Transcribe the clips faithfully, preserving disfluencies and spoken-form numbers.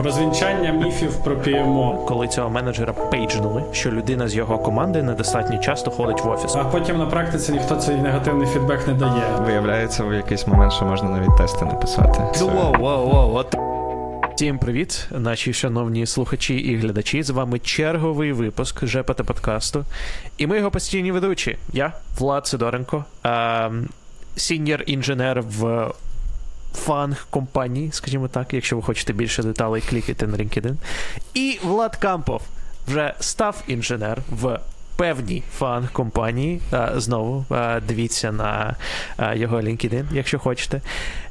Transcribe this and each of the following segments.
Розвінчання міфів про пі ем о. Коли цього менеджера пейджнули, що людина з його команди недостатньо часто ходить в офіс. А потім на практиці ніхто цей негативний фідбек не дає. Виявляється, в якийсь момент, що можна навіть тести написати. Воу, воу, воу, от. Всім привіт, наші шановні слухачі і глядачі. З вами черговий випуск ЖПТ подкасту. І ми його постійні ведучі. Я, Влад Сидоренко, сіньор-інженер в фанг-компанії, скажімо так, якщо ви хочете більше деталей, клікайте на LinkedIn. І Влад Кампов, вже став інженер в певній фанг-компанії. Знову дивіться на його LinkedIn, якщо хочете.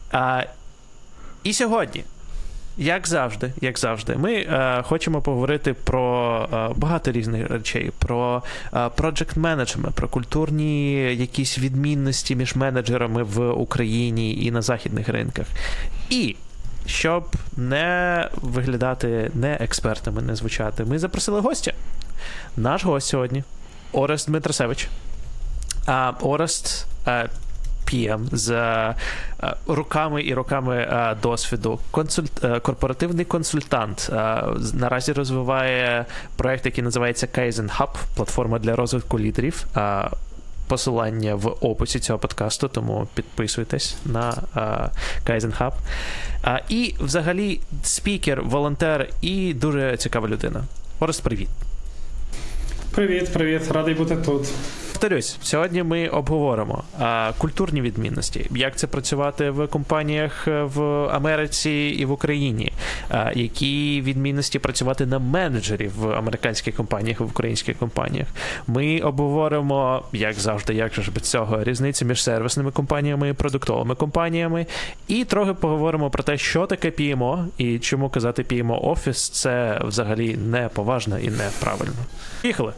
І сьогодні, Як завжди, як завжди, ми е, хочемо поговорити про е, багато різних речей, про е, project management, про культурні якісь відмінності між менеджерами в Україні і на західних ринках. І щоб не виглядати не експертами, не звучати, ми запросили гостя. Наш гость сьогодні – Орест Дмитросевич. А Орест е, пі ем з е, роками і роками е, досвіду, консульт, е, корпоративний консультант. Е, наразі розвиває проєкт, який називається Kaizen Hub, платформа для розвитку лідерів. Е, посилання в описі цього подкасту, тому підписуйтесь на е, Kaizen Hub. Е, і взагалі спікер, волонтер і дуже цікава людина. Орест, привіт. Привіт, привіт, радий бути тут. Повторюсь, сьогодні ми обговоримо а, культурні відмінності, як це працювати в компаніях в Америці і в Україні, а, які відмінності працювати на менеджерів в американських компаніях і в українських компаніях. Ми обговоримо, як завжди, як же ж без цього, різниці між сервісними компаніями і продуктовими компаніями, і трохи поговоримо про те, що таке пі ем о і чому казати пі ем о Office це взагалі неповажно і неправильно. Поїхали!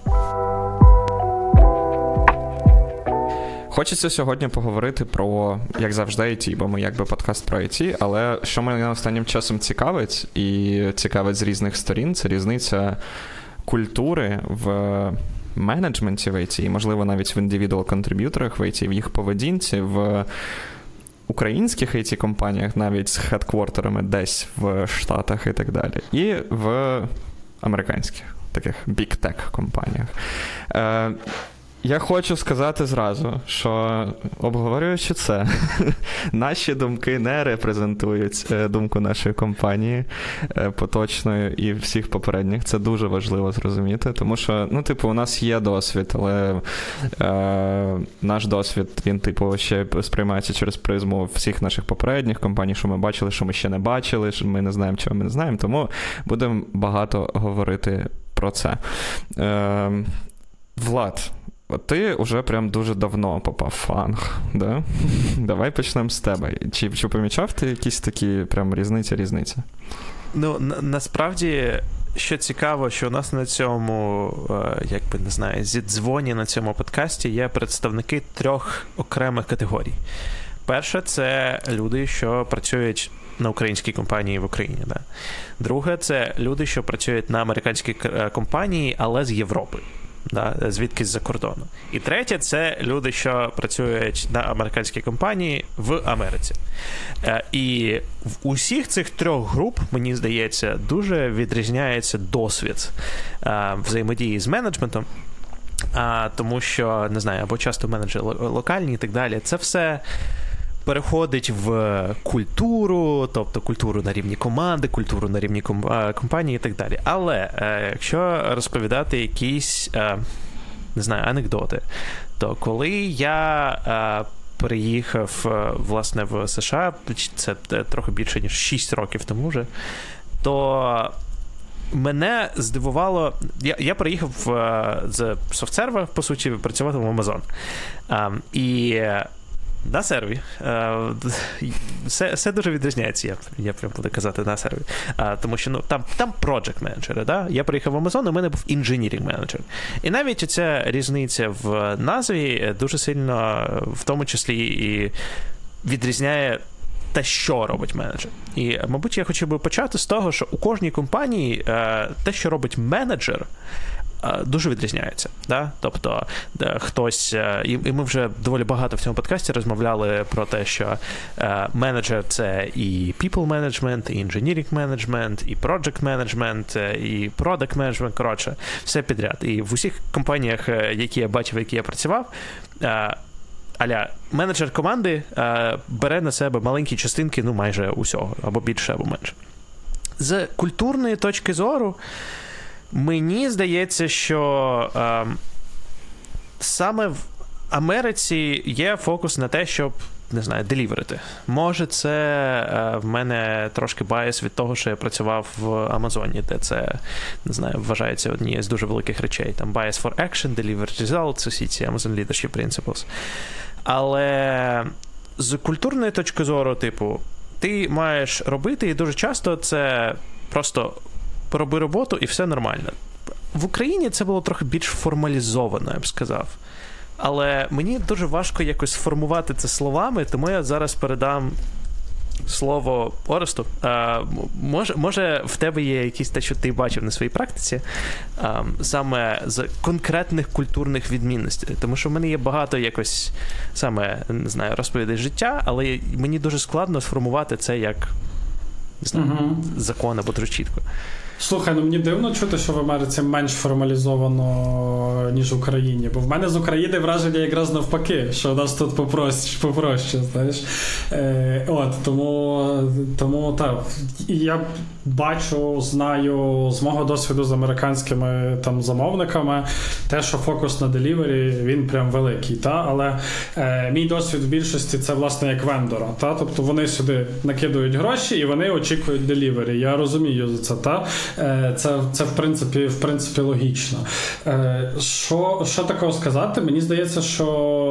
Хочеться сьогодні поговорити про, як завжди, ай ті, бо ми якби подкаст про ай ті, але що мене останнім часом цікавить, і цікавить з різних сторін, це різниця культури в менеджменті в ай ті, можливо, навіть в індивідуал-контриб'юторах в ай ті, в їх поведінці, в українських ай ті-компаніях, навіть з хедквортерами десь в Штатах і так далі, і в американських таких бік-тек-компаніях. Е, Я хочу сказати зразу, що обговорюючи це, наші думки не репрезентують думку нашої компанії поточної і всіх попередніх. Це дуже важливо зрозуміти, тому що, ну, типу, у нас є досвід, але е, наш досвід, він, типу, ще сприймається через призму всіх наших попередніх компаній, що ми бачили, що ми ще не бачили, що ми не знаємо, чого ми не знаємо, тому будемо багато говорити про це. Е, Влад, ти вже прям дуже давно попав в фанг, да? Давай почнемо з тебе. Чи, чи помічав ти якісь такі прям різниці-різниці? Ну, на, насправді, що цікаво, що у нас на цьому, як би, не знаю, зідзвоні на цьому подкасті є представники трьох окремих категорій. Перше – це люди, що працюють на українській компанії в Україні. Да? Друге – це люди, що працюють на американській компанії, але з Європи. Да, звідки з-за кордону. І третє – це люди, що працюють на американській компанії в Америці. Е, і в усіх цих трьох груп, мені здається, дуже відрізняється досвід е, взаємодії з менеджментом, е, тому що, не знаю, або часто менеджери локальні і так далі. Це все переходить в культуру, тобто культуру на рівні команди, культуру на рівні компанії і так далі. Але е, якщо розповідати якісь, е, не знаю, анекдоти, то коли я е, переїхав, е, власне, в США, це трохи більше, ніж шість років тому вже, то мене здивувало, я, я приїхав е, з софтсерва, по суті, працювати в Amazon. Е, і на серві. Все, все дуже відрізняється, я, я прям буду казати, на серві. А, тому що ну, там, там project менеджери, да? Я приїхав в Amazon, у мене був engineering менеджер. І навіть ця різниця в назві дуже сильно, в тому числі, і відрізняє те, що робить менеджер. І, мабуть, я хотів би почати з того, що у кожній компанії те, що робить менеджер, дуже відрізняються. Да? Тобто хтось, і, і ми вже доволі багато в цьому подкасті розмовляли про те, що е, менеджер — це і people management, і engineering management, і project management, і product management, коротше, все підряд. І в усіх компаніях, які я бачив, які я працював, е, аля менеджер команди е, бере на себе маленькі частинки, ну, майже усього, або більше, або менше. З культурної точки зору, мені здається, що е, саме в Америці є фокус на те, щоб, не знаю, деліверити. Може, це е, в мене трошки байс від того, що я працював в Амазоні, де це, не знаю, вважається однією з дуже великих речей. Там bias for action, deliver results, усі ці Amazon Leadership Principles. Але з культурної точки зору, типу, ти маєш робити, і дуже часто це просто пороби роботу і все нормально. В Україні це було трохи більш формалізовано, я б сказав. Але мені дуже важко якось сформувати це словами, тому я зараз передам слово Оресту. А, може, може, в тебе є якісь те, що ти бачив на своїй практиці, а, саме з конкретних культурних відмінностей. Тому що в мене є багато якось саме, не знаю, розповідей життя, але мені дуже складно сформувати це як, не знаю, угу. закон або дуже чітко. Слухай, ну мені дивно чути, що в Америці менш формалізовано, ніж в Україні. Бо в мене з України враження якраз навпаки, що у нас тут попроще, попроще, знаєш. Е, от, тому, тому так. І я бачу, знаю з мого досвіду з американськими там замовниками, те, що фокус на делівері, він прям великий. Та? Але е, мій досвід в більшості це, власне, як вендора. Та? Тобто вони сюди накидують гроші і вони очікують делівері. Я розумію за це, та? Це, це в принципі, в принципі логічно. Що, що такого сказати? Мені здається, що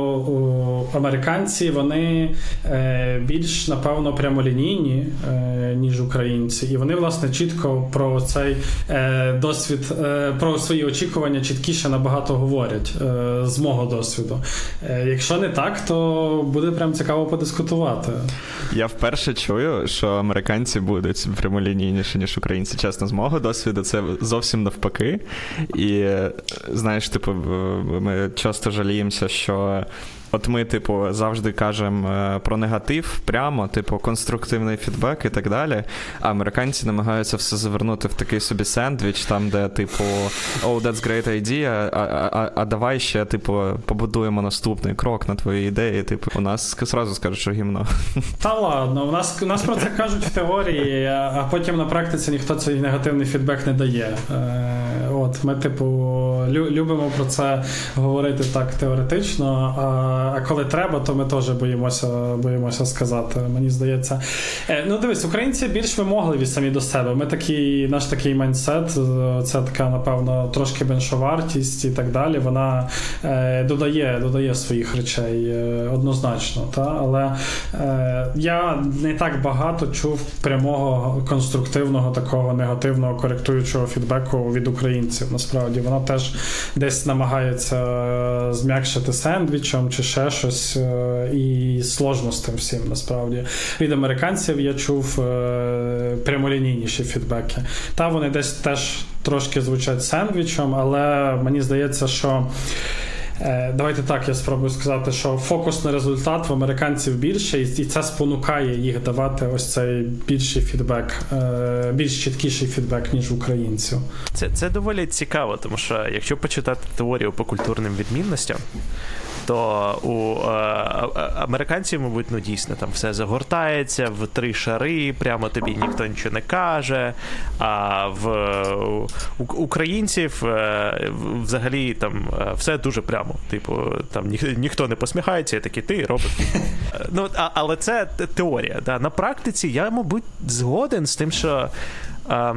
американці, вони більш, напевно, прямолінійні, ніж українці. І вони, власне, чітко про цей досвід, про свої очікування чіткіше набагато говорять, з мого досвіду. Якщо не так, то буде прям цікаво подискутувати. Я вперше чую, що американці будуть прямолінійніші, ніж українці. Чесно, з мого досвіду це зовсім навпаки. І, знаєш, типу, ми часто жаліємося, що от ми, типу, завжди кажемо про негатив прямо, типу, конструктивний фідбек і так далі, а американці намагаються все завернути в такий собі сендвіч, там, де, типу, oh, that's great idea, а, а, а давай ще, типу, побудуємо наступний крок на твої ідеї, типу, у нас зразу скажуть, що гімно. Та ладно, у нас, у нас про це кажуть в теорії, а потім на практиці ніхто цей негативний фідбек не дає. От, ми, типу, любимо про це говорити так теоретично, а А коли треба, то ми теж боїмося, боїмося сказати, мені здається. Ну, дивись, українці більш вимогливі самі до себе. Ми такий, наш такий майндсет, це така, напевно, трошки меншовартість і так далі, вона е, додає, додає своїх речей е, однозначно. Та? Але е, я не так багато чув прямого, конструктивного, такого негативного, коректуючого фідбеку від українців. Насправді, вона теж десь намагається зм'якшити сендвічем чи ще щось, і сложно з тим всім, насправді. Від американців я чув е, прямолінійніші фідбеки. Та вони десь теж трошки звучать сендвічем, але мені здається, що е, давайте так, я спробую сказати, що фокус на результат в американців більше, і, і це спонукає їх давати ось цей більший фідбек, е, більш чіткіший фідбек, ніж українців. Це, це доволі цікаво, тому що якщо почитати теорію по культурним відмінностям, то у е, американців, мабуть, ну дійсно там все загортається в три шари, прямо тобі ніхто нічого не каже, а в у, українців е, взагалі там все дуже прямо, типу, там ні, ніхто не посміхається, і такі ти робиш. Ну, а, але це теорія. Да? На практиці я, мабуть, згоден з тим, що е,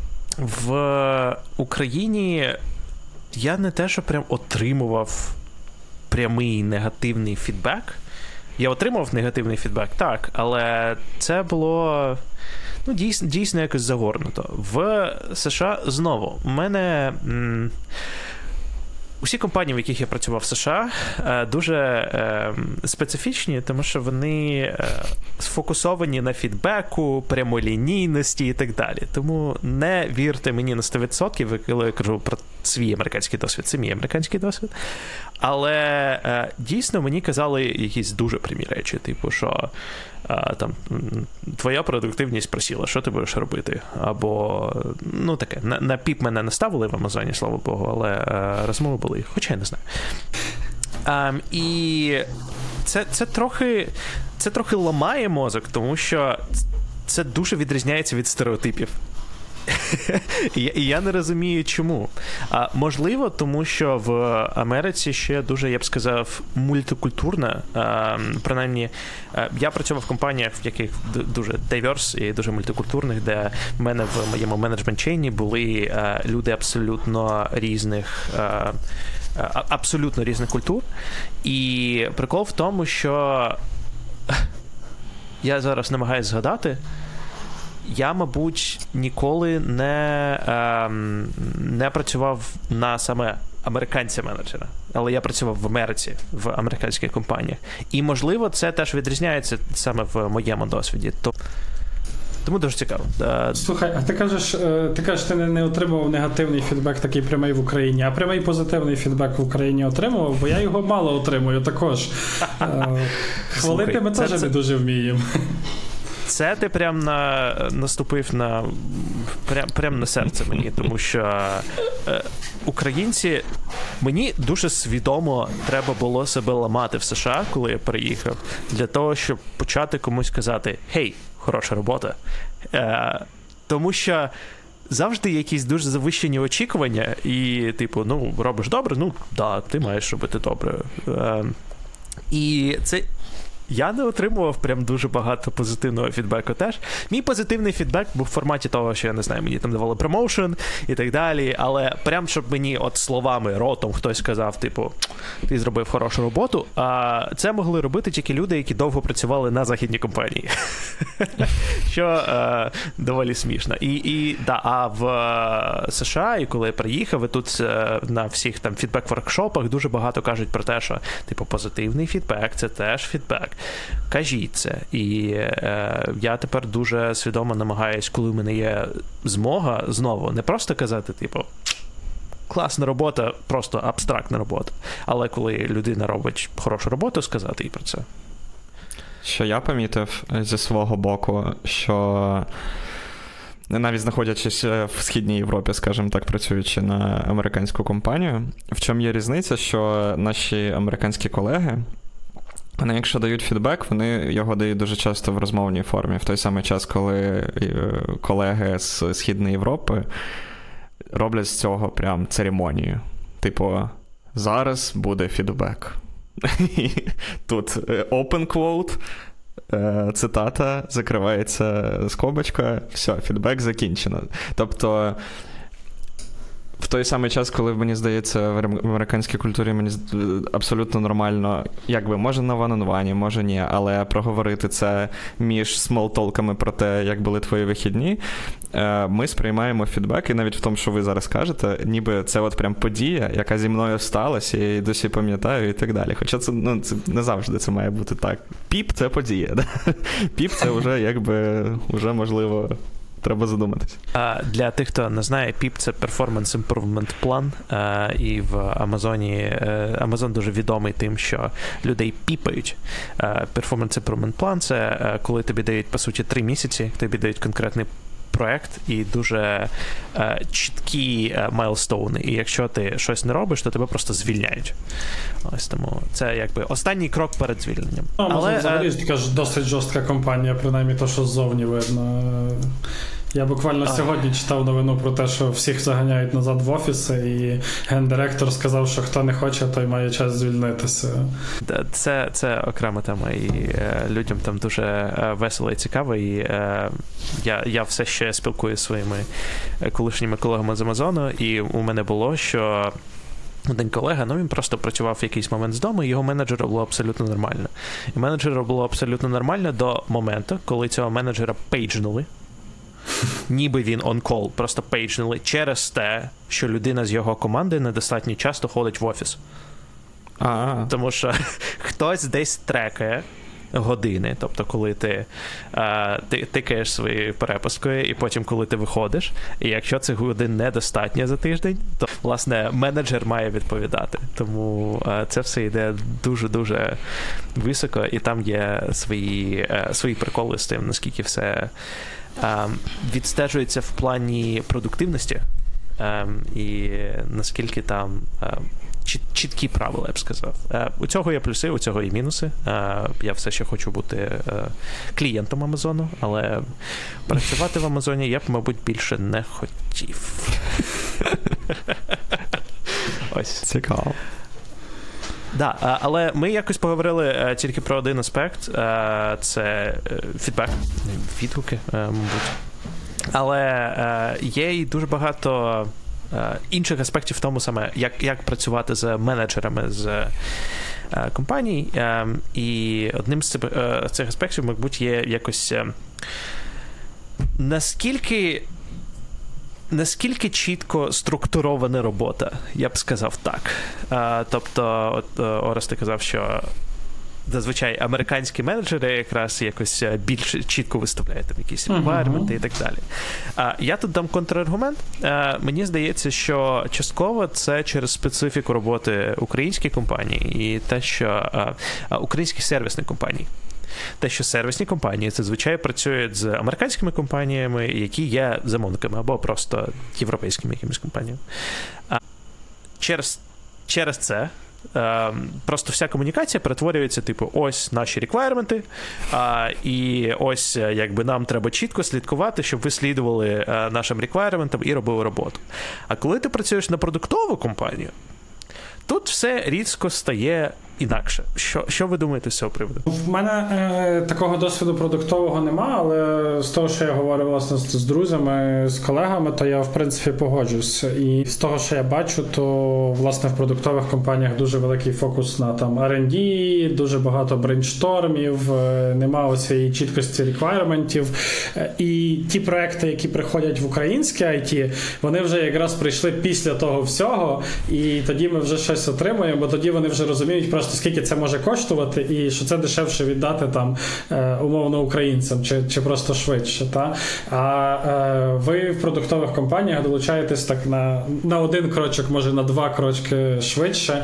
в Україні я не те, що прям отримував прямий негативний фідбек. Я отримав негативний фідбек, так, але це було ну, дійсно, дійсно якось загорнуто. В США знову, у мене м- усі компанії, в яких я працював в США, дуже е, специфічні, тому що вони е, сфокусовані на фідбеку, прямолінійності і так далі. Тому не вірте мені на сто відсотків, коли я кажу про свій американський досвід. Це мій американський досвід. Але е, дійсно мені казали якісь дуже прямі речі, типу, що е, там твоя продуктивність просіла, що ти будеш робити? Або, ну таке, на, на піп мене не ставили в Амазоні, слава Богу, але е, розмови були, хоча я не знаю. Е, і це, це, трохи, це трохи ламає мозок, тому що це дуже відрізняється від стереотипів. І я не розумію, чому. А, можливо, тому що в Америці ще дуже, я б сказав, мультикультурна. А, принаймні, я працював в компаніях, в яких дуже diverse і дуже мультикультурних, де в мене в моєму менеджмент-чейні були а, люди абсолютно різних, а, абсолютно різних культур. І прикол в тому, що я зараз намагаюся згадати, я, мабуть, ніколи не, е, не працював на саме американця-менеджера, але я працював в Америці, в американських компаніях. І, можливо, це теж відрізняється саме в моєму досвіді. Тому дуже цікаво. Слухай, а ти кажеш, ти кажеш, ти не отримував негативний фідбек такий прямий в Україні, а прямий позитивний фідбек в Україні отримував, бо я його мало отримую також. Хвалити ми теж не дуже вміємо. Це ти прям на, наступив на, прям, прям на серце мені, тому що е, українці, мені дуже свідомо треба було себе ламати в США, коли я приїхав, для того, щоб почати комусь казати «Хей, хороша робота». Е, тому що завжди якісь дуже завищені очікування і, типу, ну, робиш добре, ну, так, ти маєш робити добре. Е, і це... Я не отримував прям дуже багато позитивного фідбеку теж. Мій позитивний фідбек був в форматі того, що, я не знаю, мені там давали промоушен і так далі, але прям, щоб мені от словами, ротом хтось сказав, типу, ти зробив хорошу роботу, а це могли робити тільки люди, які довго працювали на західній компанії. Що е, доволі смішно. І, і, да, а в США, і коли я приїхав, і тут е, на всіх там фідбек-воркшопах дуже багато кажуть про те, що, типу, позитивний фідбек – це теж фідбек. Кажіть це. І е, я тепер дуже свідомо намагаюсь, коли в мене є змога, знову, не просто казати, типу, класна робота, просто абстрактна робота. Але коли людина робить хорошу роботу, сказати їй про це. Що я помітив зі свого боку, що навіть знаходячись в Східній Європі, скажімо так, працюючи на американську компанію, в чому є різниця, що наші американські колеги, вони, якщо дають фідбек, вони його дають дуже часто в розмовній формі. В той самий час, коли колеги з Східної Європи роблять з цього прям церемонію. Типу, зараз буде фідбек. Тут open quote, цитата, закривається скобочка, все, фідбек закінчено. Тобто, в той самий час, коли, мені здається, в американській культурі мені абсолютно нормально, якби, може на ван-он-вані, може ні, але проговорити це між смолтолками про те, як були твої вихідні, ми сприймаємо фідбек, і навіть в тому, що ви зараз кажете, ніби це от прям подія, яка зі мною сталася, я її досі пам'ятаю і так далі. Хоча це, ну, це не завжди це має бути так. Піп – це подія, да? Піп – це вже, якби, вже, можливо, треба задуматись. А для тих, хто не знає, піп – це Performance Improvement Plan, а, і в Амазоні, Амазон дуже відомий тим, що людей піпають. А, Performance Improvement Plan – це коли тобі дають, по суті, три місяці, тобі дають конкретний проект і дуже е, чіткі е, майлстоуни. І якщо ти щось не робиш, то тебе просто звільняють. Ось тому це якби останній крок перед звільненням. Ну, але взагалі така ж досить жорстка компанія, принаймні то, що ззовні видно. Я буквально а. сьогодні читав новину про те, що всіх заганяють назад в офіси, і гендиректор сказав, що хто не хоче, той має час звільнитися. Це, це окрема тема, і е, людям там дуже е, весело і цікаво, і е, я, я все ще спілкуюся зі своїми колишніми колегами з Амазону, і у мене було, що один колега, ну він просто працював в якийсь момент з дому, і його менеджера було абсолютно нормально. І менеджера було абсолютно нормально до моменту, коли цього менеджера пейджнули. ніби він on-call, просто пейджнули через те, що людина з його команди недостатньо часто ходить в офіс. А-а. Тому що хтось десь трекає години, тобто коли ти, е, ти тикаєш своєю перепискою, і потім коли ти виходиш, і якщо цих годин недостатньо за тиждень, то, власне, менеджер має відповідати. Тому е, це все йде дуже-дуже високо, і там є свої, е, свої приколи з тим, наскільки все е, відстежується в плані продуктивності, е, і наскільки там е, чіткі правила, я б сказав. У цього є плюси, у цього є мінуси. Я все ще хочу бути клієнтом Амазону, але працювати в Амазоні я б, мабуть, більше не хотів. Ось. Цікаво. Да, але ми якось поговорили тільки про один аспект. Це фідбек, відгуки, мабуть. Але є і дуже багато інших аспектів в тому саме, як, як працювати з менеджерами з е, компаній. Е, і одним з цих, е, цих аспектів, мабуть, є якось е, наскільки, наскільки чітко структурована робота, я б сказав так. Е, тобто, от Орес, ти казав, що зазвичай американські менеджери якраз якось більш чітко виставляють там якісь реквайрменти uh-huh. і так далі. А, я тут дам контраргумент. А, мені здається, що частково це через специфіку роботи українських компаній і те, що а, а, українських сервісних компаній. Те, що сервісні компанії зазвичай працюють з американськими компаніями, які є замовниками, або просто європейськими якимись компаніями. А, через, через це Uh, просто вся комунікація перетворюється, типу, ось наші реквайрменти, uh, і ось, якби, нам треба чітко слідкувати, щоб ви слідували uh, нашим реквайрментам і робили роботу. А коли ти працюєш на продуктову компанію, тут все різко стає інакше. Що, що ви думаєте з цього приводу? В мене е, такого досвіду продуктового нема, але з того, що я говорю, власне, з, з друзями, з колегами, то я, в принципі, погоджусь. І з того, що я бачу, то, власне, в продуктових компаніях дуже великий фокус на там ар енд ді, дуже багато брейнштормів, е, нема оцієї чіткості реквайрментів. Е, і ті проекти, які приходять в українське ай ті, вони вже якраз прийшли після того всього, і тоді ми вже щось отримуємо, бо тоді вони вже розуміють просто, скільки це може коштувати, і що це дешевше віддати там е, умовно українцям, чи, чи просто швидше. Та? А е, ви в продуктових компаніях долучаєтесь так на, на один крочок, може на два крочки швидше,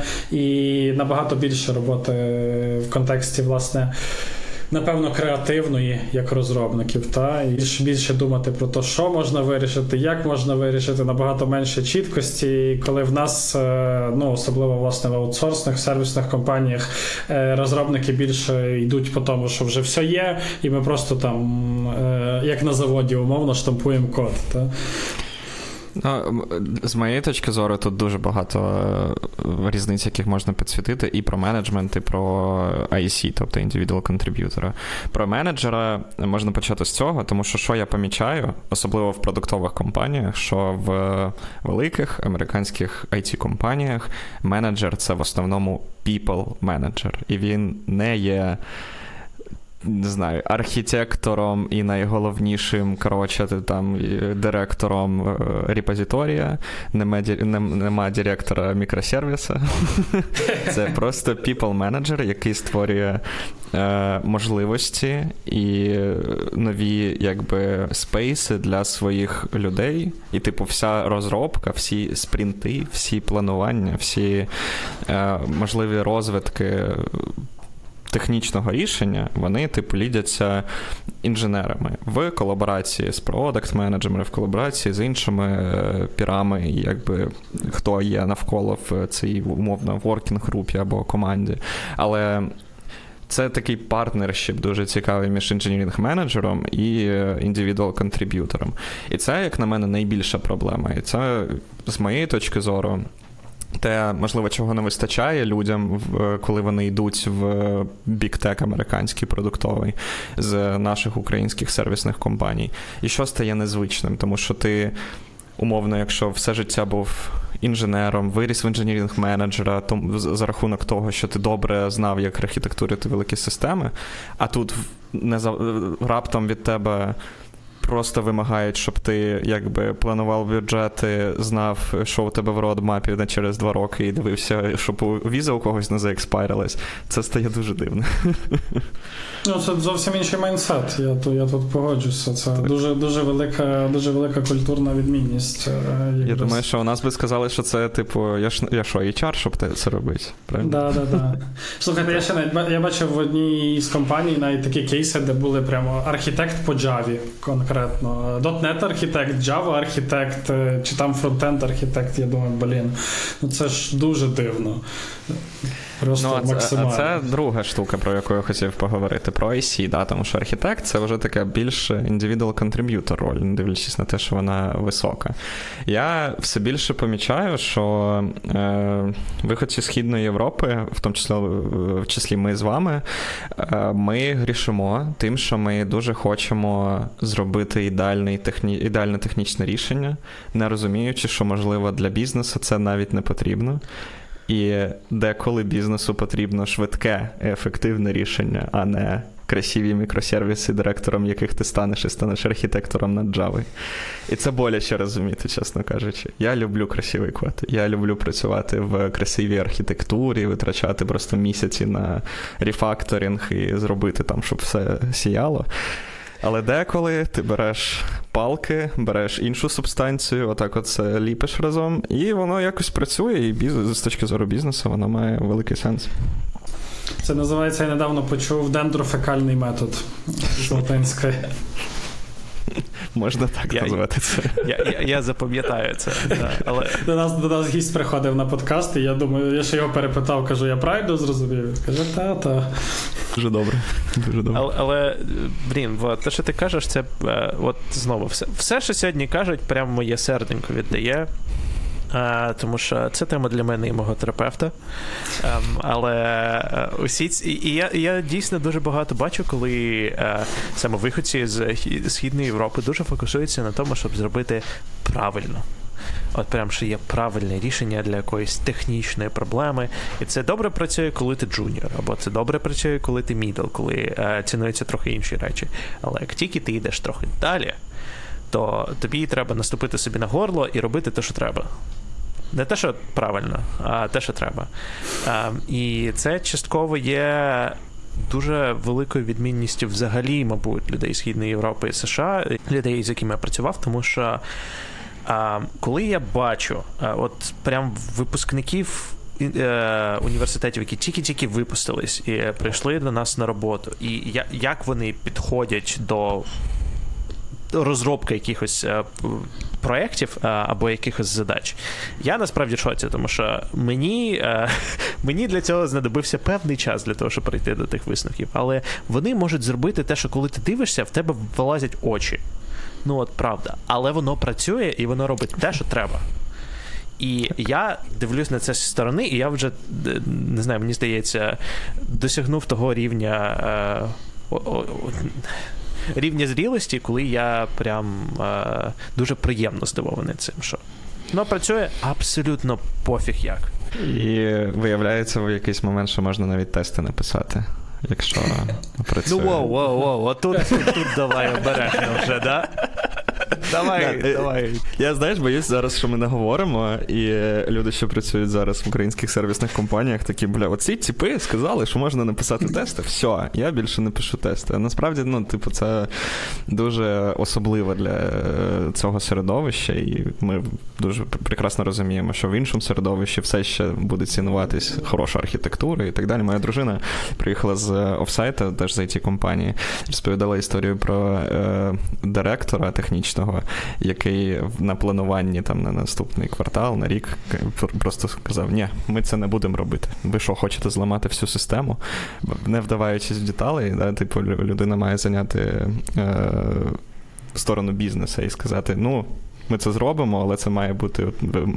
і набагато більше роботи в контексті, власне, напевно, креативної, як розробників, та? І більше, більше думати про те, що можна вирішити, як можна вирішити, набагато менше чіткості. І коли в нас, ну, особливо, власне, в аутсорсних, сервісних компаніях, розробники більше йдуть по тому, що вже все є, і ми просто там, як на заводі, умовно, штампуємо код. Та? Ну, з моєї точки зору, тут дуже багато різниць, яких можна підсвітити, і про менеджмент, і про ай сі, тобто Individual Contributor. Про менеджера можна почати з цього, тому що, що я помічаю, особливо в продуктових компаніях, що в великих американських ай ті-компаніях менеджер – це в основному people manager, і він не є, не знаю, архітектором і найголовнішим, коротше, там, директором репозиторія, нема, нема директора мікросервіса. Це просто people manager, який створює е, можливості і нові, якби, спейси для своїх людей. І, типу, вся розробка, всі спринти, всі планування, всі е, можливі розвитки технічного рішення, вони, типу, лідяться інженерами в колаборації з продакт-менеджерами, в колаборації з іншими пірами, якби, хто є навколо в цій, умовно, воркінг-групі або команді. Але це такий партнершіп дуже цікавий між інженірінг-менеджером і індивідуал-контриб'ютором. І це, як на мене, найбільша проблема. І це, з моєї точки зору, те, можливо, чого не вистачає людям, коли вони йдуть в бік-тек американський продуктовий з наших українських сервісних компаній. І що стає незвичним? Тому що ти, умовно, якщо все життя був інженером, виріс в інженірінг-менеджера за рахунок того, що ти добре знав, як архітектурити великі системи, а тут не за... раптом від тебе просто вимагають, щоб ти якби планував бюджети, знав, що у тебе в роадмапі на через два роки і дивився, щоб віза у когось не заекспайрилась. Це стає дуже дивно. Ну, це зовсім інший майндсет. Я, то, я тут погоджуся. Це дуже, дуже, велика, дуже велика культурна відмінність. Я я думаю, що у нас би сказали, що це, типу, я, ж, я що, ейч ар, щоб це робити? Так, так, так. Слухайте, я ще навіть, я бачив в одній з компаній навіть такі кейси, де були прямо архітект по Java конкретно. .дот нет архітект, Java архітект, чи там фронтенд архітект. Я думаю, блін, ну це ж дуже дивно. Просто ну, максимально. А це друга штука, про яку я хотів поговорити, про ай сі, да, тому що архітект – це вже така більш individual contributor роль, не дивлячись на те, що вона висока. Я все більше помічаю, що е, виходці Східної Європи, в тому числі, в числі ми з вами, е, ми грішимо тим, що ми дуже хочемо зробити ідеальне, техні, ідеальне технічне рішення, не розуміючи, що, можливо, для бізнесу це навіть не потрібно. І деколи бізнесу потрібно швидке і ефективне рішення, а не красиві мікросервіси, директором яких ти станеш і станеш архітектором над Java. І це боляче розуміти, чесно кажучи. Я люблю красивий код. Я люблю працювати в красивій архітектурі, витрачати просто місяці на рефакторинг і зробити там, щоб все сіяло. Але деколи ти береш палки, береш іншу субстанцію, отак от це ліпиш разом, і воно якось працює, і бізнес, з точки зору бізнесу воно має великий сенс. Це називається, я недавно почув, дендрофекальний метод з латинської. Можна так я, назвати це. Я, я, я запам'ятаю це. Да, але... До нас, до нас гість приходив на подкаст, і я думаю, я ще його перепитав, кажу, я правильно зрозумів? Каже, та-та. Дуже добре. Дуже добре. Але, але блін, те, що ти кажеш, це от знову все, все, що сьогодні кажуть, прямо моє серденько віддає. А, тому що це тема для мене і мого терапевта. А, але усі ці... І я, я дійсно дуже багато бачу, коли а, саме виходці з Східної Європи дуже фокусуються на тому, щоб зробити правильно. От прям, що є правильне рішення для якоїсь технічної проблеми. І це добре працює, коли ти джуніор, або це добре працює, коли ти мідл, коли а, цінуються трохи інші речі. Але як тільки ти йдеш трохи далі, то тобі треба наступити собі на горло і робити те, що треба. Не те, що правильно, а те, що треба. А, і це частково є дуже великою відмінністю взагалі, мабуть, людей з Східної Європи і США, людей, з якими я працював, тому що а, коли я бачу а, от прям випускників е, університетів, які тільки-тільки випустились і прийшли до нас на роботу, і я, як вони підходять до розробки якихось е, проєктів е, або якихось задач. Я насправді в шоці, тому що мені, е, мені для цього знадобився певний час для того, щоб прийти до тих висновків. Але вони можуть зробити те, що коли ти дивишся, в тебе вилазять очі. Ну от правда. Але воно працює і воно робить те, що треба. І я дивлюсь на це зі сторони, і я вже, не знаю, мені здається, досягнув того рівня е, о, о, рівня зрілості, коли я прям е, дуже приємно здивований цим, що воно працює абсолютно пофіг як. І виявляється в якийсь момент, що можна навіть тести написати, якщо працює. Ну, воу, воу, воу, отут, тут, тут давай обережно вже, да? Давай, да, давай. Я, знаєш, боюсь зараз, що ми не говоримо, і люди, що працюють зараз в українських сервісних компаніях, такі, бля, оці типи сказали, що можна написати тести, все, я більше не пишу тести. А насправді, ну, типу, це дуже особливо для цього середовища, і ми дуже прекрасно розуміємо, що в іншому середовищі все ще буде цінуватись хороша архітектура і так далі. Моя дружина приїхала з офсайта, теж з ай ті-компанії, розповідала історію про е, директора технічного, який на плануванні там на наступний квартал, на рік просто сказав, ні, ми це не будемо робити. Ви що, хочете зламати всю систему? Не вдаваючись в деталі, да, типу, людина має зайняти е, сторону бізнесу і сказати, ну, ми це зробимо, але це має бути,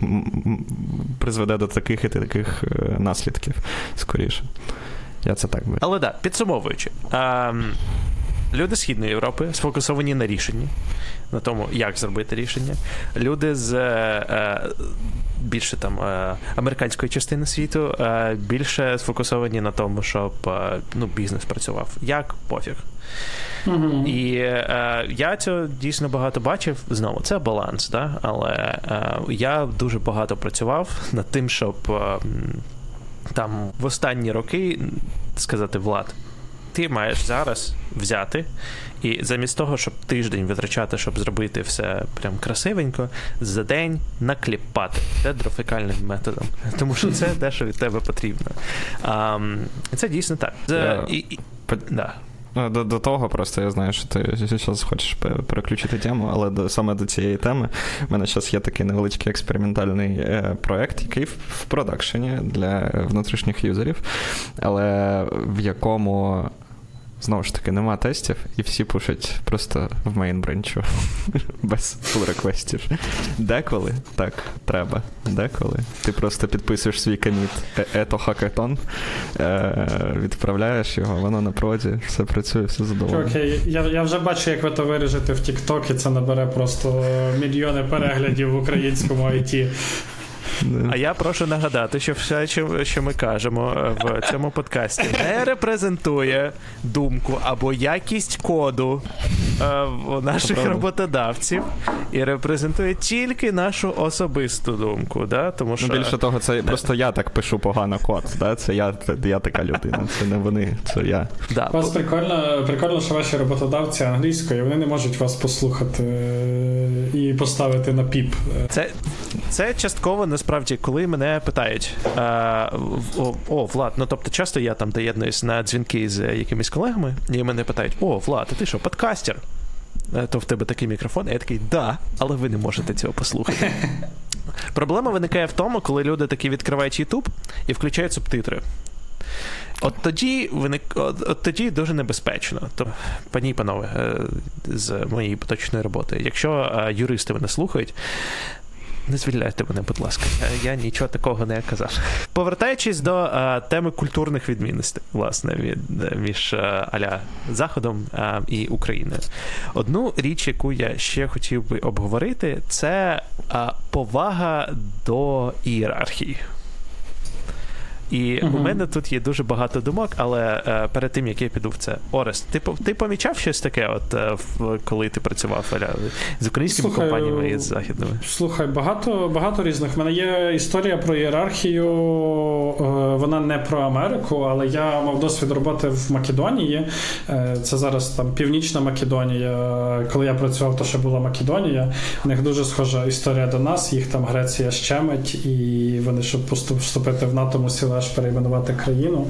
призведе до таких і таких наслідків, скоріше. Я це так би. Але так, да, підсумовуючи, ем, люди з Східної Європи сфокусовані на рішенні. на тому, як зробити рішення. Люди з е, більше там е, американської частини світу е, більше сфокусовані на тому, щоб е, ну, бізнес працював. Як? Пофіг. Uh-huh. І е, я цього дійсно багато бачив. Знову, це баланс, да? Але е, я дуже багато працював над тим, щоб е, там в останні роки сказати: Влад, ти маєш зараз взяти і замість того, щоб тиждень витрачати, щоб зробити все прям красивенько, за день накліпати дендрофікальним методом. Тому що це те, що від тебе потрібно. А, це дійсно так. Це, і, і, да. До, до того просто я знаю, що ти зараз хочеш переключити тему, але до, саме до цієї теми в мене зараз є такий невеличкий експериментальний е, проєкт, який в, в продакшені для внутрішніх юзерів, але в якому знову ж таки нема тестів і всі пушать просто в мейн-бренчу без pull-реквестів. Деколи так треба, деколи ти просто підписуєш свій коміт ето хакатон, відправляєш його, воно на проді, все працює, все задоволено. Окей, я, я вже бачу, як ви то виріжете в TikTok, і це набере просто мільйони переглядів в українському ай ті. А я прошу нагадати, що все, що ми кажемо в цьому подкасті, не репрезентує думку або якість коду е, наших роботодавців і репрезентує тільки нашу особисту думку. Да? Тому що... Ну, більше того, це просто я так пишу погано код. Да? Це я, я така людина, це не вони, це я. Да. Вас прикольно, прикольно, що ваші роботодавці англійською, вони не можуть вас послухати і поставити на піп. Це, це частково насправді, коли мене питають, а, о, о, Влад, ну тобто часто я там доєднуюсь на дзвінки з якимись колегами, і мене питають: о, Влад, а ти що, подкастер? То в тебе такий мікрофон? І я такий: да, але ви не можете цього послухати. Проблема виникає в тому, коли люди такі відкривають YouTube і включають субтитри. От тоді, виник... от, от тоді дуже небезпечно. То, пані і панове, з моєї поточної роботи, якщо юристи мене слухають, не звільняйте мене, будь ласка. Я нічого такого не казав. Повертаючись до а, теми культурних відмінностей, власне, від, між а, аля Заходом а, і Україною. Одну річ, яку я ще хотів би обговорити, це а, повага до ієрархії. І uh-huh. у мене тут є дуже багато думок, але е, перед тим, як я піду в це. Орест, ти, ти помічав щось таке, от, е, в, коли ти працював аля, з українськими слухай, компаніями і з західними? Слухай, багато, багато різних. У мене є історія про ієрархію, е, вона не про Америку, але я мав досвід роботи в Македонії. Е, це зараз там Північна Македонія. Коли я працював, то ще була Македонія. У них дуже схожа історія до нас, їх там Греція щемить, і вони, щоб вступити в НАТО, мусили аж перейменувати країну.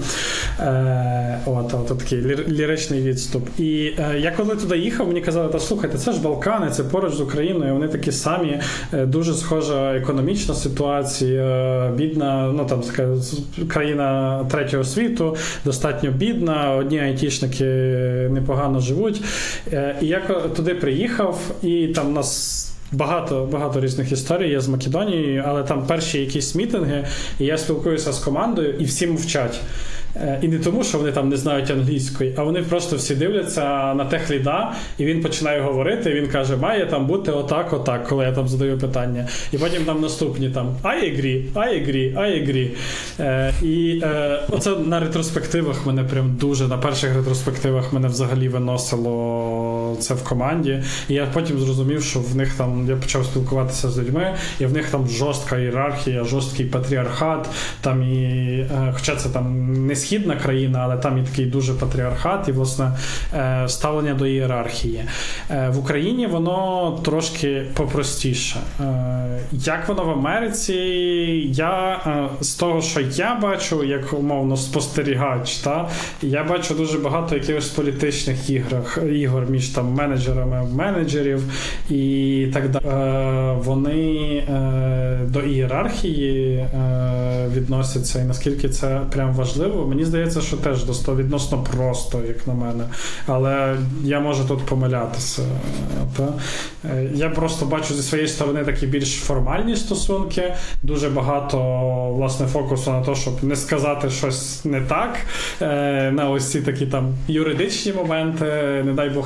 Е, от, от такий лір, ліричний відступ. І е, я коли туди їхав, мені казали: та слухайте, це ж Балкани, це поруч з Україною, вони такі самі, е, дуже схожа економічна ситуація, е, бідна, ну там така країна третього світу, достатньо бідна, одні айтішники непогано живуть. Е, і я туди приїхав, і там нас Багато, багато різних історій є з Македонією, але там перші якісь мітинги, і я спілкуюся з командою, і всі мовчать. І не тому, що вони там не знають англійської, а вони просто всі дивляться на техліда, і він починає говорити, і він каже: має там бути отак, отак, коли я там задаю питання. І потім там наступні там I agree, I agree, I agree. Е, і е, оце на ретроспективах мене прям дуже, на перших ретроспективах мене взагалі виносило це в команді. І я потім зрозумів, що в них там, я почав спілкуватися з людьми, і в них там жорстка ієрархія, жорсткий патріархат, там і, е, хоча це там не східна країна, але там і такий дуже патріархат і, власне, ставлення до ієрархії. В Україні воно трошки попростіше. Як воно в Америці? Я з того, що я бачу, як умовно спостерігач, та, я бачу дуже багато якихось політичних іграх, ігор між там менеджерами менеджерів і так далі. Вони до ієрархії відносяться, і наскільки це прям важливо. Мені здається, що теж відносно просто, як на мене. Але я можу тут помилятися. Та? Я просто бачу зі своєї сторони такі більш формальні стосунки. Дуже багато, власне, фокусу на те, щоб не сказати щось не так. На ось ці такі там юридичні моменти. Не дай Бог тебе до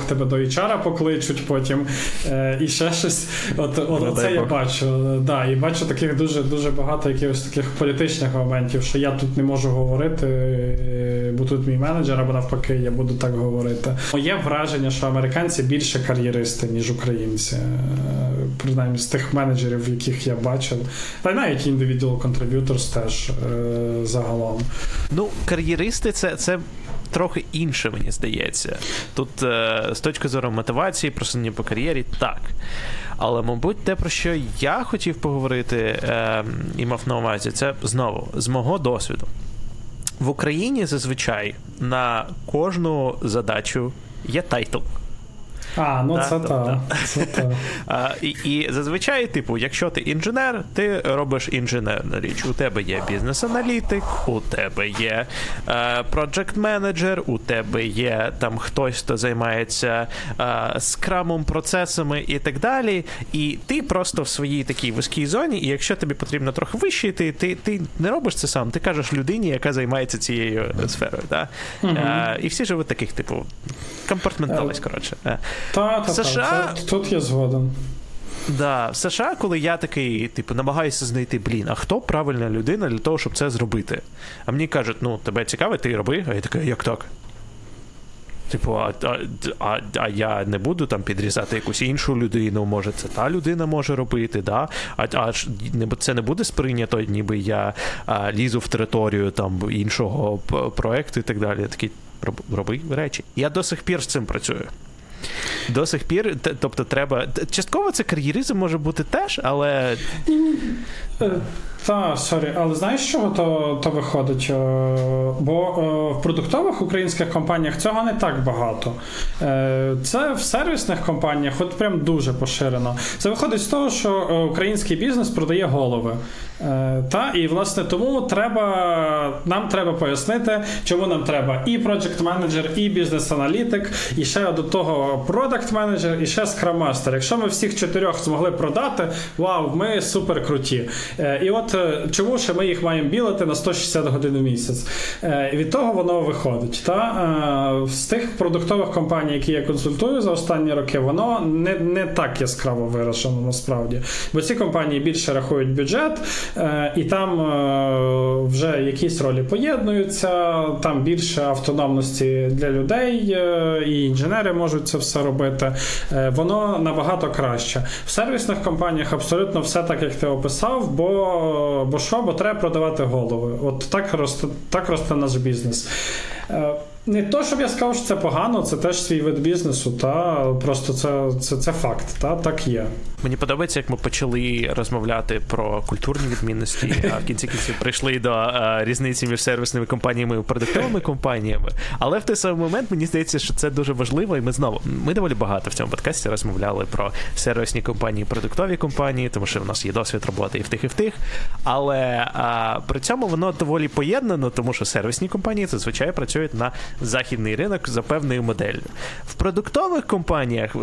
ейч ар покличуть потім, е, і ще щось. От, от, оце я бачу. Да, і бачу таких дуже, дуже багато якихось таких політичних моментів, що я тут не можу говорити, бо тут мій менеджер, або навпаки, я буду так говорити. Моє враження, що американці більше кар'єристи, ніж українці. Принаймні з тих менеджерів, яких я бачив. Та й навіть individual contributors теж е, загалом. Ну, кар'єристи це, це трохи інше, мені здається. Тут е, з точки зору мотивації, просунення по кар'єрі, так. Але, мабуть, те, про що я хотів поговорити е, і мав на увазі, це, знову, з мого досвіду. В Україні зазвичай на кожну задачу є тайтл. А, ну да, це так. Це та. а, і, і зазвичай, типу, якщо ти інженер, ти робиш інженерну річ. У тебе є бізнес-аналітик, у тебе є проджект-менеджер, у тебе є там хтось, хто займається е, скрамом, процесами і так далі. І ти просто в своїй такій вузькій зоні, і якщо тобі потрібно трохи вище, ти, ти, ти не робиш це сам, ти кажеш людині, яка займається цією сферою. Да? Угу. Е, і всі живуть таких, типу, компартментались, коротше. Так, так, США... тут я згоден. Да, в США, коли я такий, типу, намагаюся знайти, блін, а хто правильна людина для того, щоб це зробити? А мені кажуть, ну, тебе цікавить, ти роби. А я такий, як так? Типу, а, а, а я не буду там підрізати якусь іншу людину, може це та людина може робити, да? А, а це не буде сприйнято, ніби я а, лізу в територію там іншого проекту і так далі. Я такий, роби речі. Я до сих пір з цим працюю. До сих пір, тобто треба... Частково це кар'єризм може бути теж, але... Так, сорі, але знаєш, з чого то, то виходить? Бо в продуктових українських компаніях цього не так багато. Це в сервісних компаніях от прям дуже поширено. Це виходить з того, що український бізнес продає голови. Та, і, власне, тому треба, нам треба пояснити, чому нам треба і проджект-менеджер, і бізнес-аналітик, і ще до того продакт-менеджер, і ще скрам-мастер. Якщо ми всіх чотирьох змогли продати, вау, ми супер круті. І от чому ще ми їх маємо білити на сто шістдесят годин в місяць? І від того воно виходить. Та? З тих продуктових компаній, які я консультую за останні роки, воно не, не так яскраво виражено насправді. Бо ці компанії більше рахують бюджет, і там вже якісь ролі поєднуються, там більше автономності для людей, і інженери можуть це все робити. Воно набагато краще. В сервісних компаніях абсолютно все так, як ти описав, бо, бо що? Бо треба продавати голови. От так росте, так росте наш бізнес. Не то, щоб я сказав, що це погано, це теж свій вид бізнесу, та просто це, це, це факт, та так є. Мені подобається, як ми почали розмовляти про культурні відмінності, а в кінці кінців прийшли до а, різниці між сервісними компаніями і продуктовими компаніями. Але в той самий момент мені здається, що це дуже важливо, і ми знову, ми доволі багато в цьому подкасті розмовляли про сервісні компанії і продуктові компанії, тому що в нас є досвід роботи і в тих, і в тих. Але а, при цьому воно доволі поєднано, тому що сервісні компанії зазвичай працюють на західний ринок за певною моделлю. В продуктових компаніях,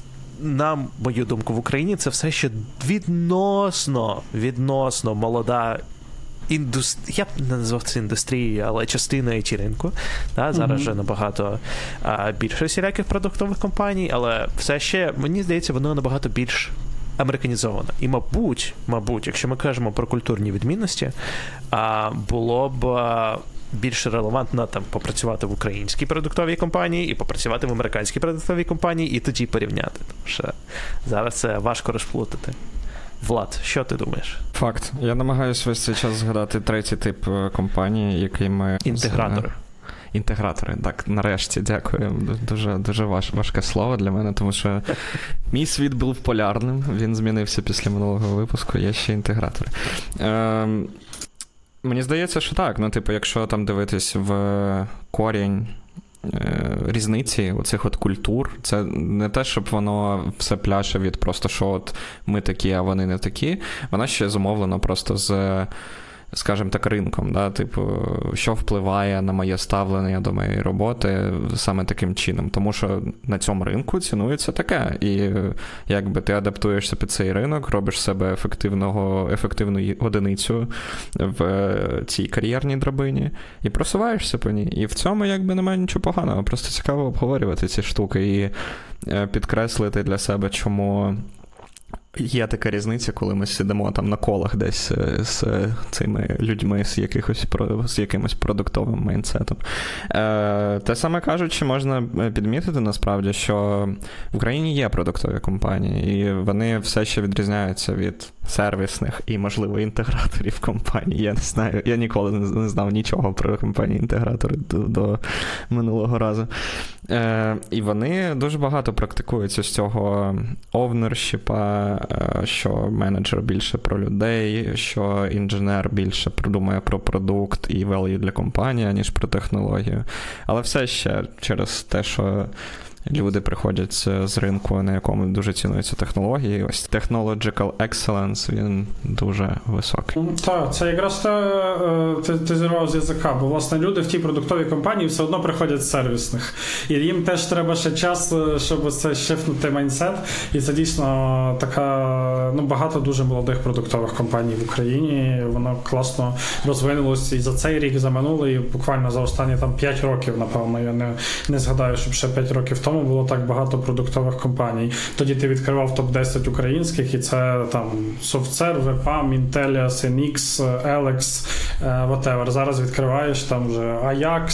на мою думку, в Україні це все ще відносно, відносно молода індустрія, я б не назвав це індустрією, але частина ай ті-ринку. Да, зараз вже mm-hmm. набагато а, більше всіляких продуктових компаній, але все ще, мені здається, воно набагато більш американізовано. І, мабуть, мабуть, якщо ми кажемо про культурні відмінності, а, було б а, більш релевантно там попрацювати в українській продуктовій компанії і попрацювати в американській продуктовій компанії і тоді порівняти. Тому що зараз це важко розплутати. Влад, що ти думаєш? Факт. Я намагаюся весь цей час згадати третій тип компанії, який ми... Інтегратори. Інтегратори, так, нарешті, дякую. Дуже, дуже важ, важке слово для мене, тому що мій світ був полярним, він змінився після минулого випуску, є ще інтегратори. Ем... Мені здається, що так. Ну, типу, якщо там дивитись в корінь е, різниці оцих от культур, це не те, щоб воно все пляше від просто, що от ми такі, а вони не такі. Воно ще зумовлено просто з скажімо так, ринком, да? Типу, що впливає на моє ставлення до моєї роботи саме таким чином. Тому що на цьому ринку цінується таке. І якби ти адаптуєшся під цей ринок, робиш себе ефективного, ефективну одиницю в цій кар'єрній драбині і просуваєшся по ній. І в цьому якби немає нічого поганого. Просто цікаво обговорювати ці штуки і підкреслити для себе, чому є така різниця, коли ми сидимо там на колах десь з цими людьми з, якихось, з якимось продуктовим майндсетом. Е, те саме кажучи, можна підмітити насправді, що в Україні є продуктові компанії, і вони все ще відрізняються від сервісних і, можливо, інтеграторів компаній. Я не знаю, я ніколи не знав нічого про компанії-інтегратори до, до минулого разу. Е, і вони дуже багато практикуються з цього овнершіпа, що менеджер більше про людей, що інженер більше продумає про продукт і value для компанії, ніж про технологію. Але все ще через те, що люди приходять з ринку, на якому дуже цінуються технології. Ось technological excellence, він дуже високий. Так, це якраз те, ти, ти зірвав з язика, бо, власне, люди в тій продуктовій компанії все одно приходять з сервісних. І їм теж треба ще час, щоб це шифнути майндсет. І це дійсно така, ну, багато дуже молодих продуктових компаній в Україні. Воно класно розвинулось і за цей рік, і за минулий, і буквально за останні там п'ять років, напевно. Я не, не згадаю, щоб ще п'ять років тому було так багато продуктових компаній. Тоді ти відкривав топ десять українських, і це там SoftServe, Webam, Intellias, ен ікс, Alex, whatever. Зараз відкриваєш там вже Ajax,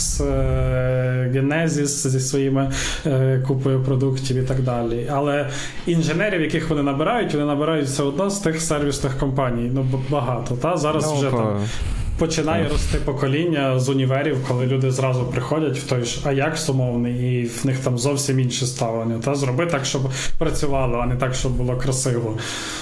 Genesis зі своїми купою продуктів і так далі. Але інженерів, яких вони набирають, вони набирають все одно з тих сервісних компаній. Ну, багато. Та? Зараз no, вже по... там починає рости покоління з універів, коли люди зразу приходять в той ж Аякс умовний, і в них там зовсім інше ставлення. Та зроби так, щоб працювало, а не так, щоб було красиво.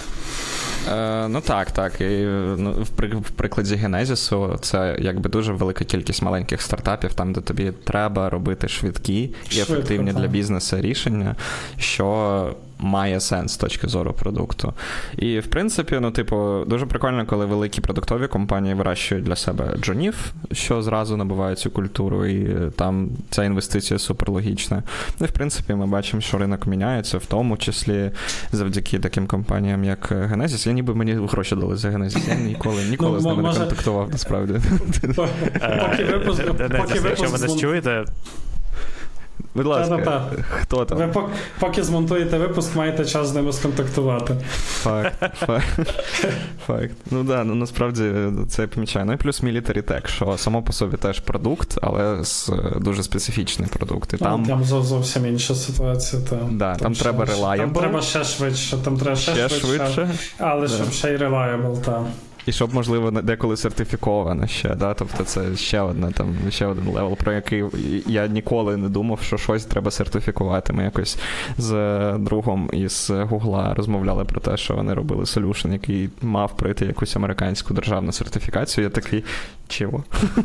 Е, ну так, так. І, ну, в, при, в прикладі Генезісу це якби дуже велика кількість маленьких стартапів, там, де тобі треба робити швидкі і Швидко, ефективні так. для бізнесу рішення, що має сенс з точки зору продукту. І, в принципі, ну, типу, дуже прикольно, коли великі продуктові компанії вирощують для себе джунів, що зразу набувають цю культуру, і там ця інвестиція суперлогічна. Ну, і, в принципі, ми бачимо, що ринок міняється, в тому числі завдяки таким компаніям, як Genesis. Я ніби мені гроші дали за Genesis. Я ніколи, ніколи ну, з ними може... не контактував, насправді. Поки випуск... Якщо ви нас чуєте... Будь ласка, Та-та-та. Хто там? Ви поки, поки змонтуєте випуск, маєте час з ними сконтактувати. Факт, факт. Факт. Ну да, ну насправді це я помічаю. Ну і плюс Military Tech, що само по собі теж продукт, але з дуже специфічний продукт. І там... Там зовсім інша ситуація. Там, да, там, там треба reliable. Там треба ще швидше, там треба ще, ще швидше, швидше, але да. щоб ще й reliable, так. І щоб, можливо, деколи сертифіковано ще, да? Тобто це ще одна, там, ще один левел, про який я ніколи не думав, що щось треба сертифікувати. Ми якось з другом із Гугла розмовляли про те, що вони робили солюшн, який мав пройти якусь американську державну сертифікацію. Я такий, чого?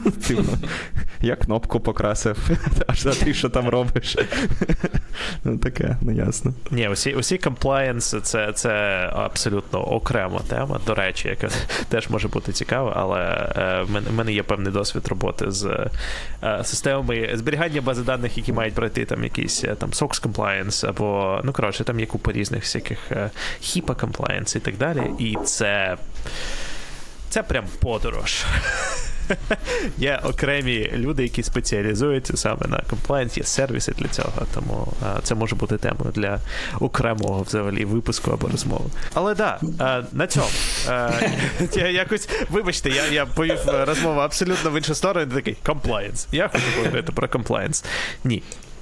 Я кнопку покрасив, аж за ти, що там робиш. Ну, таке, не ясно. Ні, усі, усі compliance, це, це абсолютно окрема тема, до речі, яка теж може бути цікава, але е, в мене є певний досвід роботи з е, системами зберігання бази даних, які мають пройти там якийсь там сокс compliance, або, ну, коротше, там є купа різних всяких е, хіпа compliance і так далі, і це це прям подорож. Є окремі люди, які спеціалізуються саме на комплаєнс, є сервіси для цього, тому а, це може бути темою для окремого взагалі випуску або розмови. Але так, да, на цьому. А, я якось, вибачте, я, я повів розмову абсолютно в іншу сторону, такий комплаєнс. Я хочу говорити про комплаєнс. Ні.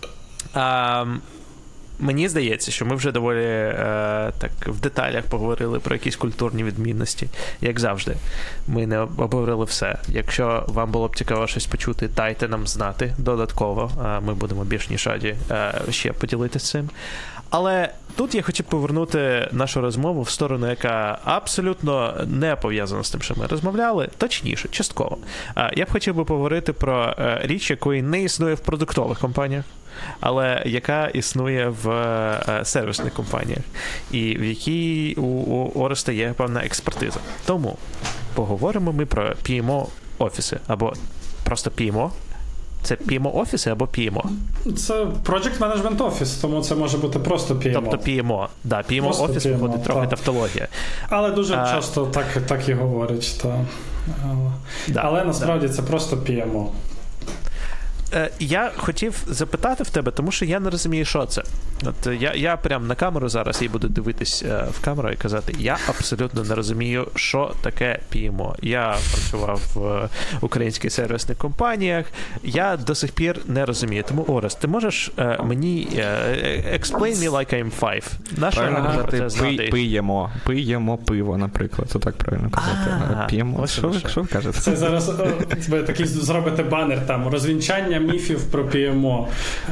А, Мені здається, що ми вже доволі е, так в деталях поговорили про якісь культурні відмінності, як завжди. Ми не обговорили все. Якщо вам було б цікаво щось почути, дайте нам знати додатково. Е, ми будемо більш ніж раді е, ще поділитися цим. Але тут я хотів повернути нашу розмову в сторону, яка абсолютно не пов'язана з тим, що ми розмовляли, точніше, частково. Е, я б хотів би поговорити про е, річ, якої не існує в продуктових компаніях, але яка існує в е, сервісних компаніях, і в якій у, у Ореста є певна експертиза. Тому поговоримо ми про пі ем о-офіси, або просто пі ем о. Це пі ем о-офіси або пі ем о? Це Project Management Office, тому це може бути просто пі ем о. Тобто пі ем о. Да, пі ем о-офіс виходить трохи тавтологія. Але дуже а... часто так, так і говорять. То... Але, да, Але насправді да. це просто пі ем о. Я хотів запитати в тебе, тому що я не розумію, що це. От я, я прям на камеру зараз і буду дивитись в камеру і казати, я абсолютно не розумію, що таке пі ем о. Я працював в українських сервісних компаніях, я до сих пір не розумію. Тому, Орес, ти можеш uh, мені uh, explain me like I'm five? Нащо правильно мені казати, про це знати? пиємо. Пиємо пиво, наприклад. Це так правильно казати. П'ємо. Що ви, що ви кажете? Це зараз ви такий зробите банер там, розвінчання міфів про пі ем о.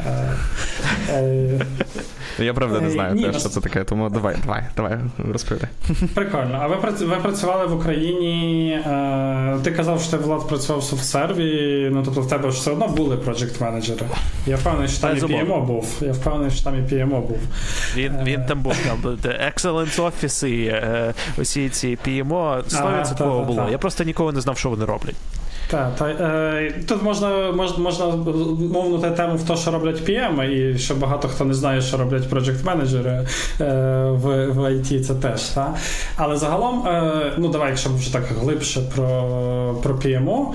Я правда не знаю, Ні, те, що це таке, тому давай, давай, давай, розповідай. Прикольно. А ви, ви працювали в Україні, е, ти казав, що ти, Влад, працював в софтсерві, ну, тобто в тебе все одно були проджект-менеджери. Я впевнений, що там і пі ем о був. Я впевнений, що там і пі ем о був. Він, він там був, там, Excellence Office, е, усі ці пі ем о, сто відсотків ага, було. Та. Я просто ніколи не знав, що вони роблять. Так, та, е, тут можна, можна, можна мовнути тему в те, що роблять пі ем, і що багато хто не знає, що роблять проджект-менеджери е, в, в ай ті, це теж. Та? Але загалом, е, ну давай, якщо вже так глибше про, про пі ем о,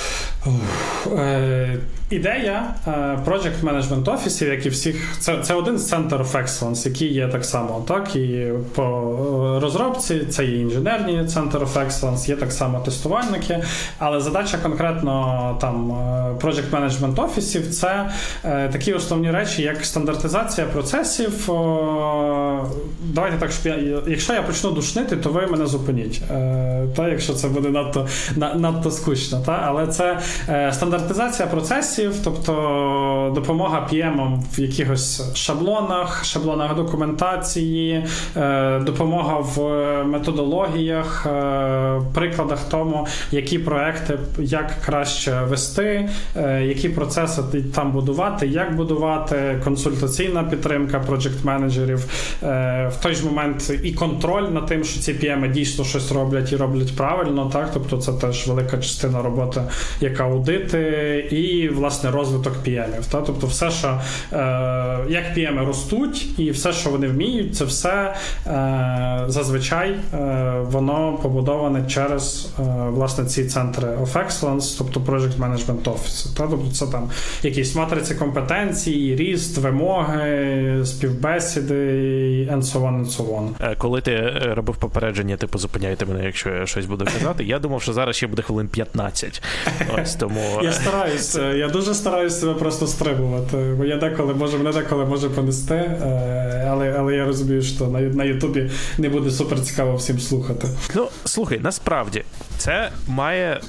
Е, ідея е, Project Management Office, як і всіх, це, це один з Center of Excellence, які є так само, так, і по розробці, це є інженерні Center of Excellence, є так само тестувальники, але задача конкретно там Project Management Office це е, такі основні речі, як стандартизація процесів. О, давайте так, щоб я, якщо я почну душнити, то ви мене зупиніть, е, та, якщо це буде надто, на, надто скучно, та, але це стандартизація процесів, тобто допомога пі ем в якихось шаблонах, шаблонах документації, допомога в методологіях, прикладах тому, які проекти як краще вести, які процеси там будувати, як будувати, консультаційна підтримка проджект-менеджерів, в той ж момент і контроль над тим, що ці пі ем дійсно щось роблять і роблять правильно, так, тобто це теж велика частина роботи, як аудити і, власне, розвиток пі емів. Та? Тобто все, що е, як пі еми ростуть і все, що вони вміють, це все е, зазвичай е, воно побудоване через, е, власне, ці центри of excellence, тобто Project Management Office. Та? Тобто це там якісь матриці компетенцій, ріст, вимоги, співбесіди, and so on, and so on. Коли ти робив попередження, типу, зупиняйте мене, якщо я щось буду казати, я думав, що зараз ще буде хвилин п'ятнадцять. Ось, тому... Я стараюсь, я дуже стараюсь себе просто стримувати, бо я деколи може, мене деколи може понести, але, але я розумію, що на, на Ютубі не буде супер цікаво всім слухати. Ну, слухай, насправді, це має...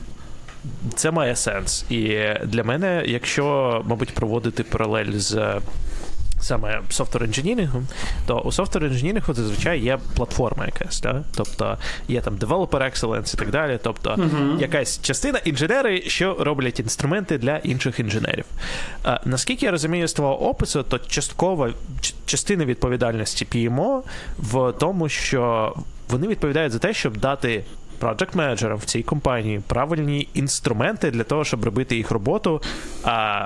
Це має сенс. І для мене, якщо, мабуть, проводити паралель з саме софтвер-інженірингом, то у софтвер-інженірингу зазвичай є платформа якась, да? Тобто є там Developer Excellence і так далі, тобто uh-huh. якась частина інженери, що роблять інструменти для інших інженерів. А, наскільки я розумію з твого опису, то часткова частина відповідальності пі ем о в тому, що вони відповідають за те, щоб дати проджект-менеджерам в цій компанії правильні інструменти для того, щоб робити їх роботу, а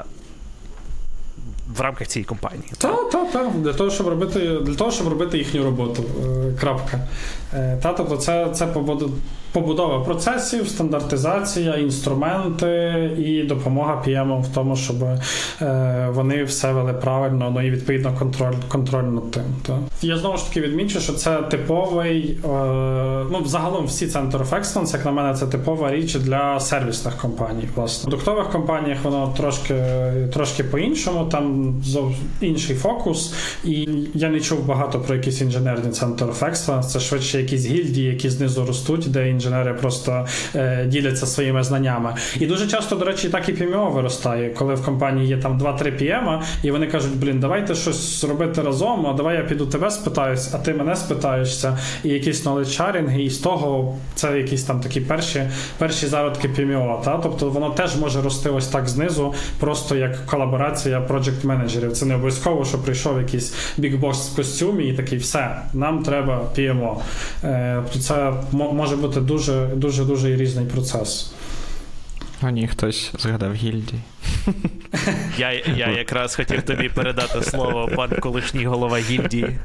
в рамках цієї компанії. Так, так, так. Для того, щоб робити, для того, щоб робити їхню роботу. Крапка. Та, тобто це, це побудова процесів, стандартизація, інструменти і допомога пі ем в тому, щоб вони все вели правильно, ну і відповідно контроль, контроль над тим. Та. Я знову ж таки відмічу, що це типовий, ну, взагалом всі Center of Excellence, як на мене, це типова річ для сервісних компаній. Власне. В продуктових компаніях воно трошки, трошки по-іншому, там інший фокус, і я не чув багато про якісь інженерні Center of Excellence, це швидше якісь гільдії, які знизу ростуть, де інженери просто е, діляться своїми знаннями. І дуже часто, до речі, так і пі ем о виростає, коли в компанії є там два-три пі ем, і вони кажуть, блін, давайте щось робити разом, а давай я піду тебе спитаюсь, а ти мене спитаєшся, і якісь knowledge sharing, і з того це якісь там такі перші, перші зародки пі ем о, та? Тобто воно теж може рости ось так знизу, просто як колаборація проджект-менеджерів. Це не обов'язково, що прийшов якийсь бікбос в костюмі і такий, все, нам треба пі ем о. Е, це м- може бути дуже, дуже, дуже різний процес. А ні, хтось згадав гільдії. Я, я якраз хотів тобі передати слово, пан колишній голова гільдії.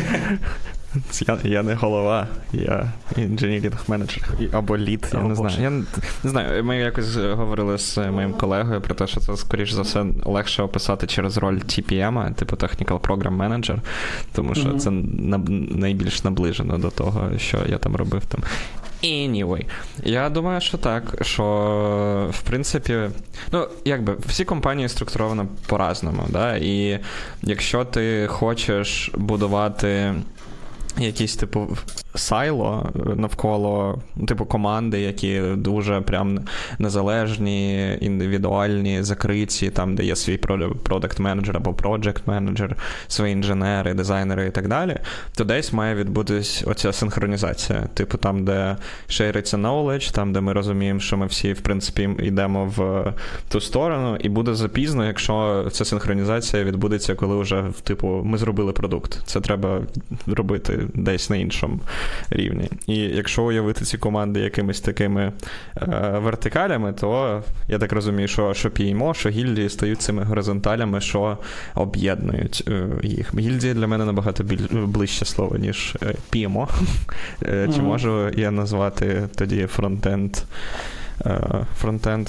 Я, я не голова, я інженірінг менеджер або лід, я О, не знаю. Я не, не знаю. Ми якось говорили з моїм колегою про те, що це, скоріш за все, легше описати через роль ті пі ем, типу Technical Program Manager, тому що mm-hmm. це на, найбільш наближено до того, що я там робив там. Anyway, я думаю, що так, що, в принципі, ну, якби, всі компанії структуровані по-разному, да, і якщо ти хочеш будувати якісь, типу, сайло навколо, типу, команди, які дуже прям незалежні, індивідуальні, закриті, там, де є свій продакт-менеджер або проджект-менеджер, свої інженери, дизайнери і так далі, то десь має відбутись оця синхронізація. Типу, там, де шериться knowledge, там, де ми розуміємо, що ми всі, в принципі, йдемо в ту сторону, і буде запізно, якщо ця синхронізація відбудеться, коли вже, типу, ми зробили продукт. Це треба робити десь на іншому рівні. І якщо уявити ці команди якимись такими е, вертикалями, то я так розумію, що, що пі ем о, що гільдії стають цими горизонталями, що об'єднують е, їх. Гільдії для мене набагато біль, ближче слово, ніж е, пі ем о. Е, mm-hmm. Чи можу я назвати тоді фронтенд фронтенд,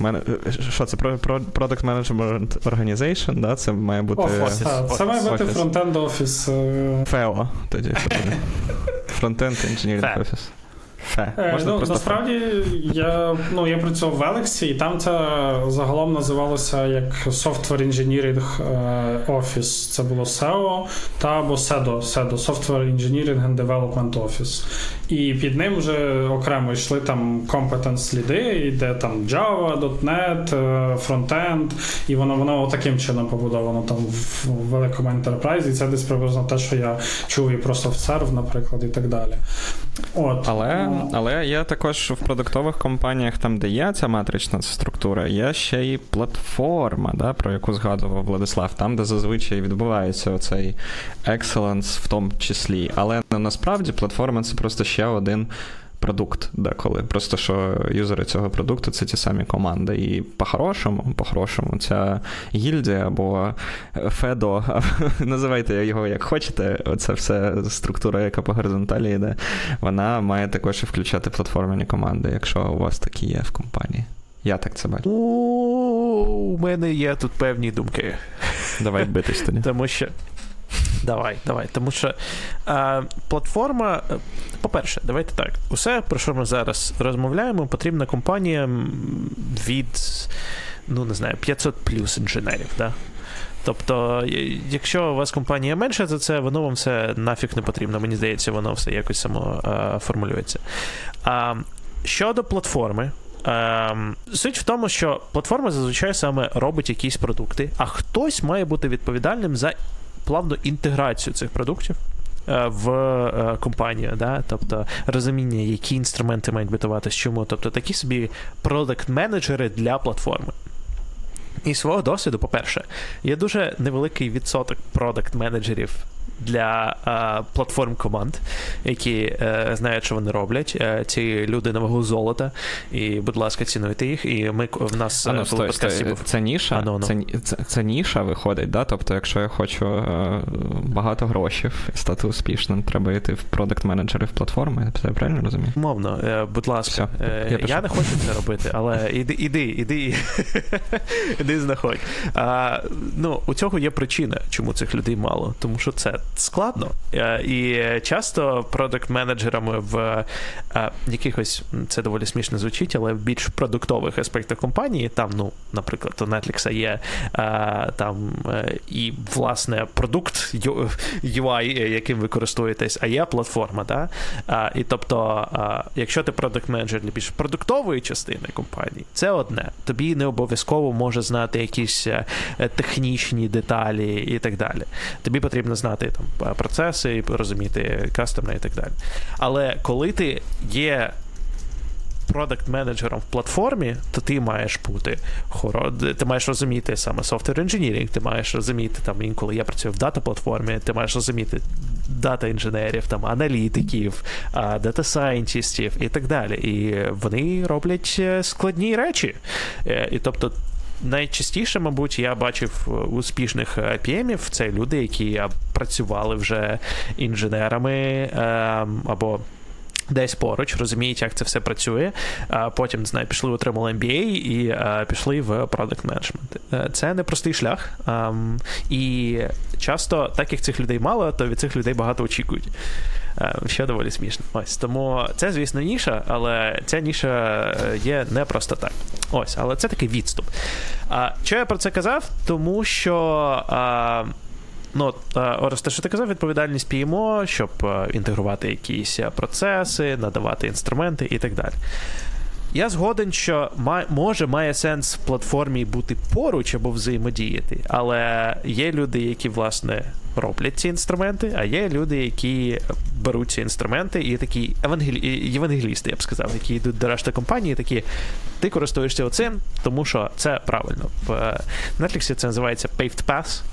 що це? Product Management Organization, да? Це має бути... Office. Це має бути фронтенд офіс. ФЕО тоді. Фронтенд Engineering Office. Е, ну, насправді, я, ну, я працював в Елексі, і там це загалом називалося як Software Engineering Office. Це було сео та або седо, седо, Software Engineering and Development Office. І під ним вже окремо йшли там competence ліди, де там Java, .дот нет, Frontend, і воно, воно таким чином побудовано там в великому Enterprise, і це десь приблизно те, що я чув і про SoftServe, наприклад, і так далі. От. Але, але є також в продуктових компаніях, там, де є ця матрична структура, є ще й платформа, да, про яку згадував Владислав, там, де зазвичай відбувається оцей excellence в тому числі. Але насправді платформа – це просто ще один продукт деколи. Просто, що юзери цього продукту – це ті самі команди. І по-хорошому, по-хорошому, ця гільдія або Федо, називайте його як хочете, оця вся структура, яка по горизонталі йде, вона має також і включати платформені команди, якщо у вас такі є в компанії. Я так це бачу. У мене є тут певні думки. Давай битись тоді. Тому що Давай, давай. Тому що е, платформа, по-перше, давайте так, усе, про що ми зараз розмовляємо, потрібна компаніям від, ну, не знаю, п'ятсот плюс інженерів, да? Тобто, якщо у вас компанія менша за це, воно вам все нафіг не потрібно. Мені здається, воно все якось само е, формулюється. А щодо платформи, Um, суть в тому, що платформа зазвичай саме робить якісь продукти, а хтось має бути відповідальним за плавну інтеграцію цих продуктів uh, в uh, компанію, да? Тобто розуміння, які інструменти мають битуватися, чому. Тобто такі собі продакт-менеджери для платформи. І свого досвіду, по-перше, є дуже невеликий відсоток продакт-менеджерів для uh, платформ команд, які uh, знають, що вони роблять. Uh, ці люди на вагу золота, і, будь ласка, цінуйте їх. І ми в нас а, ну, стой, подкасті був... Це ніша? А, ну, ну. Це, це, це ніша виходить, да? Тобто, якщо я хочу uh, багато грошей і стати успішним, треба йти в продакт-менеджери в платформи, це я правильно розумію? Мовно, uh, будь ласка. Uh, я, я не хочу це робити, але іди, іди, іди, іди знаходь. Uh, ну, у цього є причина, чому цих людей мало. Тому що це складно. І часто продакт-менеджерами в а, якихось, це доволі смішно звучить, але в більш продуктових аспектах компанії, там, ну, наприклад, у Netflix є а, там і, власне, продукт ю ай, яким ви користуєтесь, а є платформа, да? А, і тобто, а, якщо ти продакт-менеджер для більш продуктової частини компанії, це одне. Тобі не обов'язково може знати якісь технічні деталі і так далі. Тобі потрібно знати там процеси, розуміти кастомне і так далі. Але коли ти є продакт-менеджером в платформі, то ти маєш бути хоро... ти маєш розуміти саме software engineering, ти маєш розуміти, там, інколи я працюю в дата-платформі, ти маєш розуміти дата-інженерів, там, аналітиків, дата-сайентістів і так далі. І вони роблять складні речі. І тобто найчастіше, мабуть, я бачив успішних пі емів, це люди, які працювали вже інженерами або десь поруч, розуміють, як це все працює, а потім, не знаю, пішли, отримали ем бі ей і а, пішли в Product Management. Це непростий шлях, а, і часто, так як цих людей мало, то від цих людей багато очікують. Що доволі смішно. Ось, тому це, звісно, ніша, але ця ніша є не просто так. Ось, але це такий відступ. А, чого я про це казав? Тому що а, Ну, Орес, те, що ти казав, відповідальність пі ем о, щоб інтегрувати якісь процеси, надавати інструменти і так далі. Я згоден, що має, може має сенс в платформі бути поруч або взаємодіяти, але є люди, які, власне, роблять ці інструменти, а є люди, які беруть ці інструменти і такі евангелі... євангелісти, я б сказав, які йдуть до решти компанії, такі, ти користуєшся оцим, тому що це правильно. В Netflix це називається Paved Path,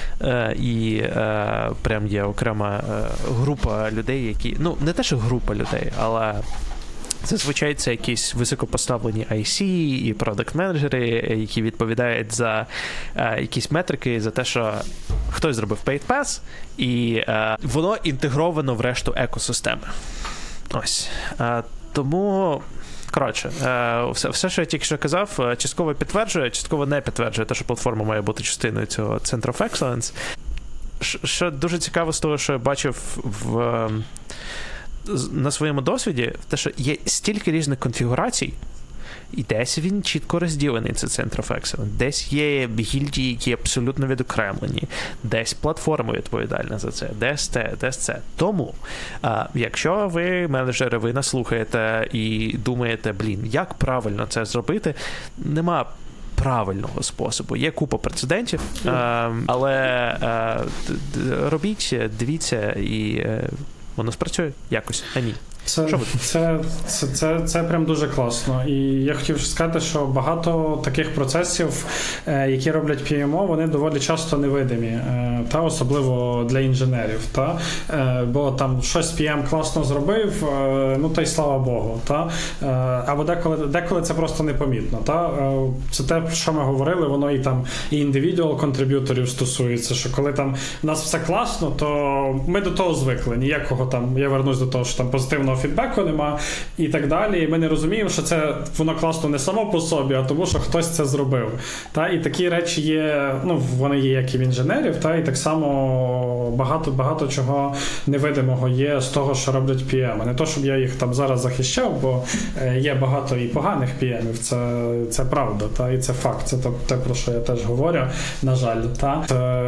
і е, прям є окрема е, група людей, які, ну, не те, що група людей, але зазвичай це якісь високопоставлені ай сі і продакт-менеджери, які відповідають за е, якісь метрики, за те, що хтось зробив paid pass, і е, воно інтегровано в решту екосистеми. Ось. Е, тому, коротше, е, все, все, що я тільки що казав, частково підтверджує, частково не підтверджує те, що платформа має бути частиною цього Center of Excellence. Що дуже цікаво з того, що я бачив в... на своєму досвіді, те, що є стільки різних конфігурацій, і десь він чітко розділений, це Center of Excellence. Десь є гільдії, які абсолютно відокремлені, десь платформа відповідальна за це, десь те, десь це. Тому, а, якщо ви, менеджери, ви нас слухаєте і думаєте, блін, як правильно це зробити, нема правильного способу. Є купа прецедентів, а, але а, робіть, дивіться і воно спрацює якось, а ні. Це, це, це, це, це прям дуже класно. І я хотів сказати, що багато таких процесів, які роблять пі ем о, вони доволі часто невидимі, та особливо для інженерів. Та? Бо там щось пі ем класно зробив, ну та й слава Богу. Та? Або деколи, деколи це просто непомітно. Та? Це те, про що ми говорили, воно і там і індивідуал контриб'юторів стосується, що коли там в нас все класно, то ми до того звикли. Ніякого там, я вернусь до того, що там позитивного фідбеку нема і так далі. І ми не розуміємо, що це воно класно не само по собі, а тому, що хтось це зробив. Та? І такі речі є, ну, вони є як і в інженерів, та? І так само багато, багато чого невидимого є з того, що роблять пі ем. Не то, щоб я їх там зараз захищав, бо є багато і поганих пі емів, це, це правда, та? І це факт, це те, про що я теж говорю, на жаль. Та?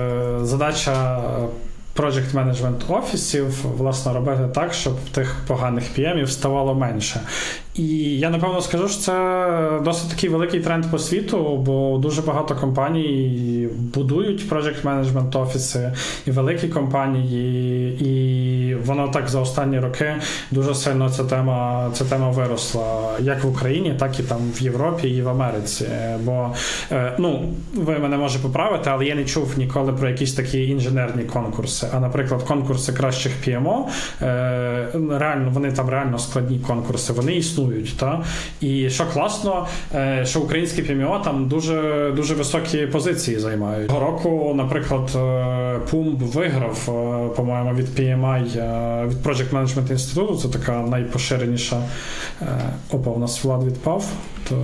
Задача Project Management офісів, власне, робити так, щоб тих поганих пі емів ставало менше. І я, напевно, скажу, що це досить такий великий тренд по світу, бо дуже багато компаній будують Project Management офіси, і великі компанії, і воно так за останні роки дуже сильно ця тема, ця тема виросла, як в Україні, так і там в Європі і в Америці. Бо, ну, ви мене може поправити, але я не чув ніколи про якісь такі інженерні конкурси. А, наприклад, конкурси кращих пі ем о, реально, вони там реально складні конкурси, вони існують. Та? І що класно, що українські пі ем о там дуже, дуже високі позиції займають. Цього року, наприклад, Пумб виграв, по-моєму, від пі ем ай, від Project Management Institute, це така найпоширеніша. Опа, у нас Влад відпав, то...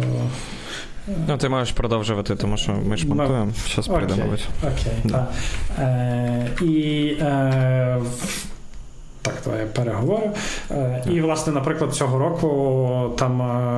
Ну, ти можеш продовжувати, тому що ми ж монтуємо. Зараз прийде, мабуть. Окей, да. так. Е, і... Е, Так, то я переговорю. Е, і, власне, наприклад, цього року там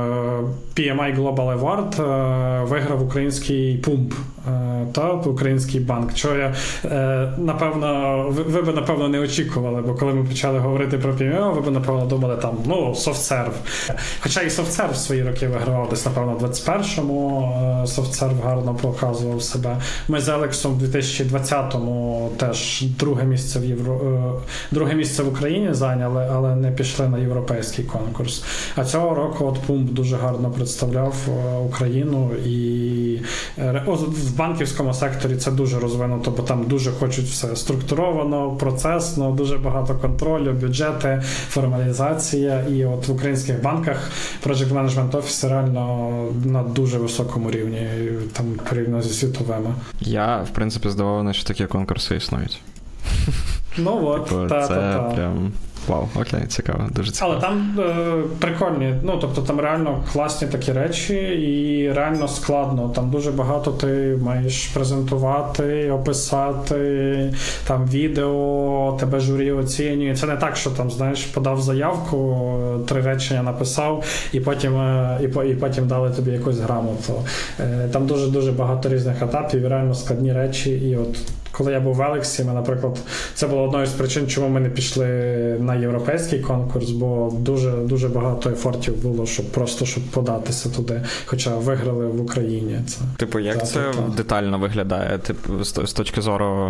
пі ем ай Global Award е, виграв український Пумб, е, та український банк. Чого я, е, напевно, ви, ви б, напевно, не очікували, бо коли ми почали говорити про пі ем о, ви б, напевно, думали там, ну, SoftServe. Хоча і SoftServe в свої роки вигравав десь, напевно, в двадцять першому е, SoftServe гарно показував себе. Ми з Елексом в дві тисячі двадцятому теж друге місце в Євро... е, друге місце в Україні зайняли, але не пішли на європейський конкурс. А цього року от Пумб дуже гарно представляв Україну і в банківському банківському секторі це дуже розвинуто, бо там дуже хочуть все структуровано, процесно, дуже багато контролю, бюджети, формалізація. І от в українських банках Project Management Office реально на дуже високому рівні, там порівняно зі світовими. Я, в принципі, здивований, що такі конкурси існують. Ну от, типу, та, це та, та. прям... Вау, окей, цікаво, дуже цікаво. Але там е, прикольні, ну, тобто там реально класні такі речі і реально складно. Там дуже багато ти маєш презентувати, описати, там відео, тебе журі оцінює. Це не так, що там, знаєш, подав заявку, три речення написав і потім, е, і, і потім дали тобі якусь грамоту. Е, там дуже-дуже багато різних етапів і реально складні речі. І от коли я був в Елексі, ми, наприклад, це було одною з причин, чому ми не пішли на європейський конкурс, бо дуже, дуже багато ефортів було, щоб просто щоб податися туди, хоча виграли в Україні. Це. Типу, як та, це та, та. детально виглядає? Типу, з, з точки зору,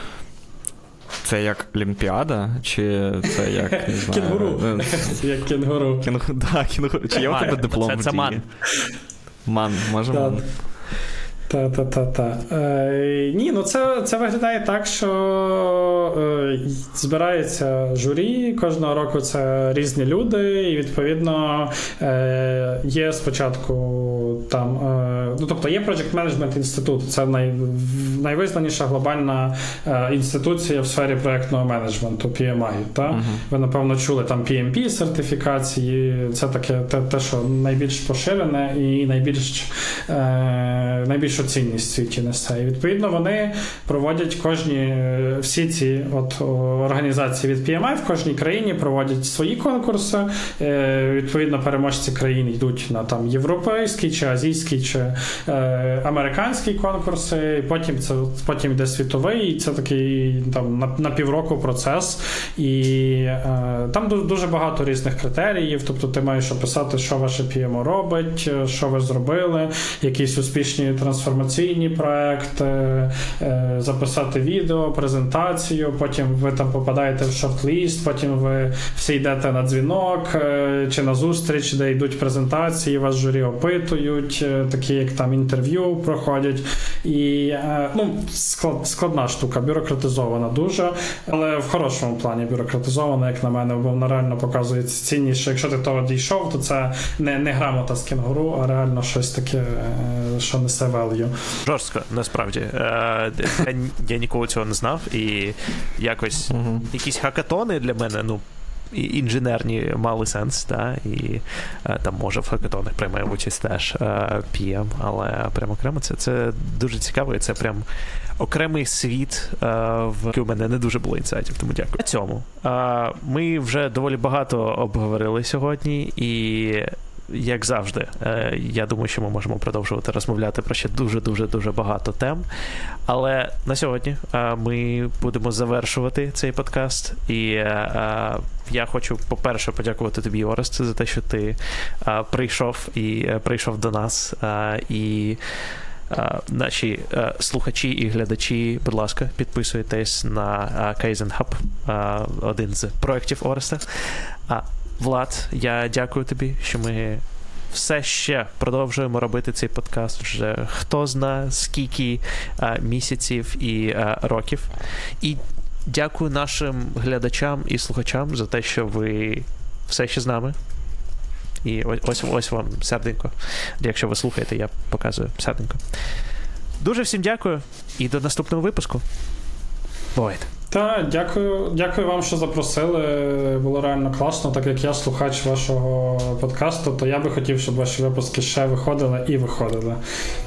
це як Олімпіада, чи це як, не знаю... Кінгуру. Як кінгуру. Кінгуру, да, кінгуру. Чи є у тебе диплом в дії? Це ман. Ман, може ман. Та-та-та-та. Е, ні, ну це, це виглядає так, що е, збирається журі, кожного року це різні люди, і відповідно е, є спочатку там, е, ну тобто є Project Management Institute, це най, найвизнаніша глобальна е, інституція в сфері проєктного менеджменту, пі ем ай. Та? Uh-huh. Ви, напевно, чули там пі ем пі сертифікації, це таке те, те що найбільш поширене і найбільш, е, найбільш цінність в світі несе. І відповідно вони проводять кожні, всі ці от організації від пі ем ай в кожній країні проводять свої конкурси. Відповідно, переможці країн йдуть на там європейські, чи азійські, чи е, американські конкурси, і потім це потім йде світовий, і це такий там на, на півроку процес. І е, там дуже багато різних критеріїв, тобто ти маєш описати, що ваше пі ем о робить, що ви зробили, якісь успішні трансформації, інформаційні проекти, записати відео, презентацію, потім ви там попадаєте в шорт-ліст, потім ви всі йдете на дзвінок чи на зустріч, де йдуть презентації, вас журі опитують, такі як там інтерв'ю проходять. І, ну, склад, складна штука, бюрократизована дуже, але в хорошому плані бюрократизована, як на мене, бо вона реально показує цінність, що якщо ти того дійшов, то це не, не грамота з кенгуру, а реально щось таке, що несе value. Жорстко, насправді. Я, я ніколи цього не знав, і якось uh-huh. якісь хакатони для мене, ну, інженерні мали сенс, та, і там може в хакатонах приймає участь теж пі ем, але прямо окремо це, це дуже цікаво, і це прям окремий світ, в який у мене не дуже було інсайтів, тому дякую. На цьому ми вже доволі багато обговорили сьогодні, і як завжди, я думаю, що ми можемо продовжувати розмовляти про ще дуже-дуже-дуже багато тем. Але на сьогодні ми будемо завершувати цей подкаст. І я хочу, по-перше, подякувати тобі, Орест, за те, що ти прийшов і прийшов до нас. І наші слухачі і глядачі, будь ласка, підписуйтесь на Kaizen Hub, один з проєктів Ореста. Влад, я дякую тобі, що ми все ще продовжуємо робити цей подкаст вже хто знає скільки а, місяців і а, років. І дякую нашим глядачам і слухачам за те, що ви все ще з нами. І ось, ось, ось вам серденько. Якщо ви слухаєте, я показую серденько. Дуже всім дякую і до наступного випуску. Бувайте. Так, дякую, дякую вам, що запросили. Було реально класно. Так як я слухач вашого подкасту, то я би хотів, щоб ваші випуски ще виходили і виходили.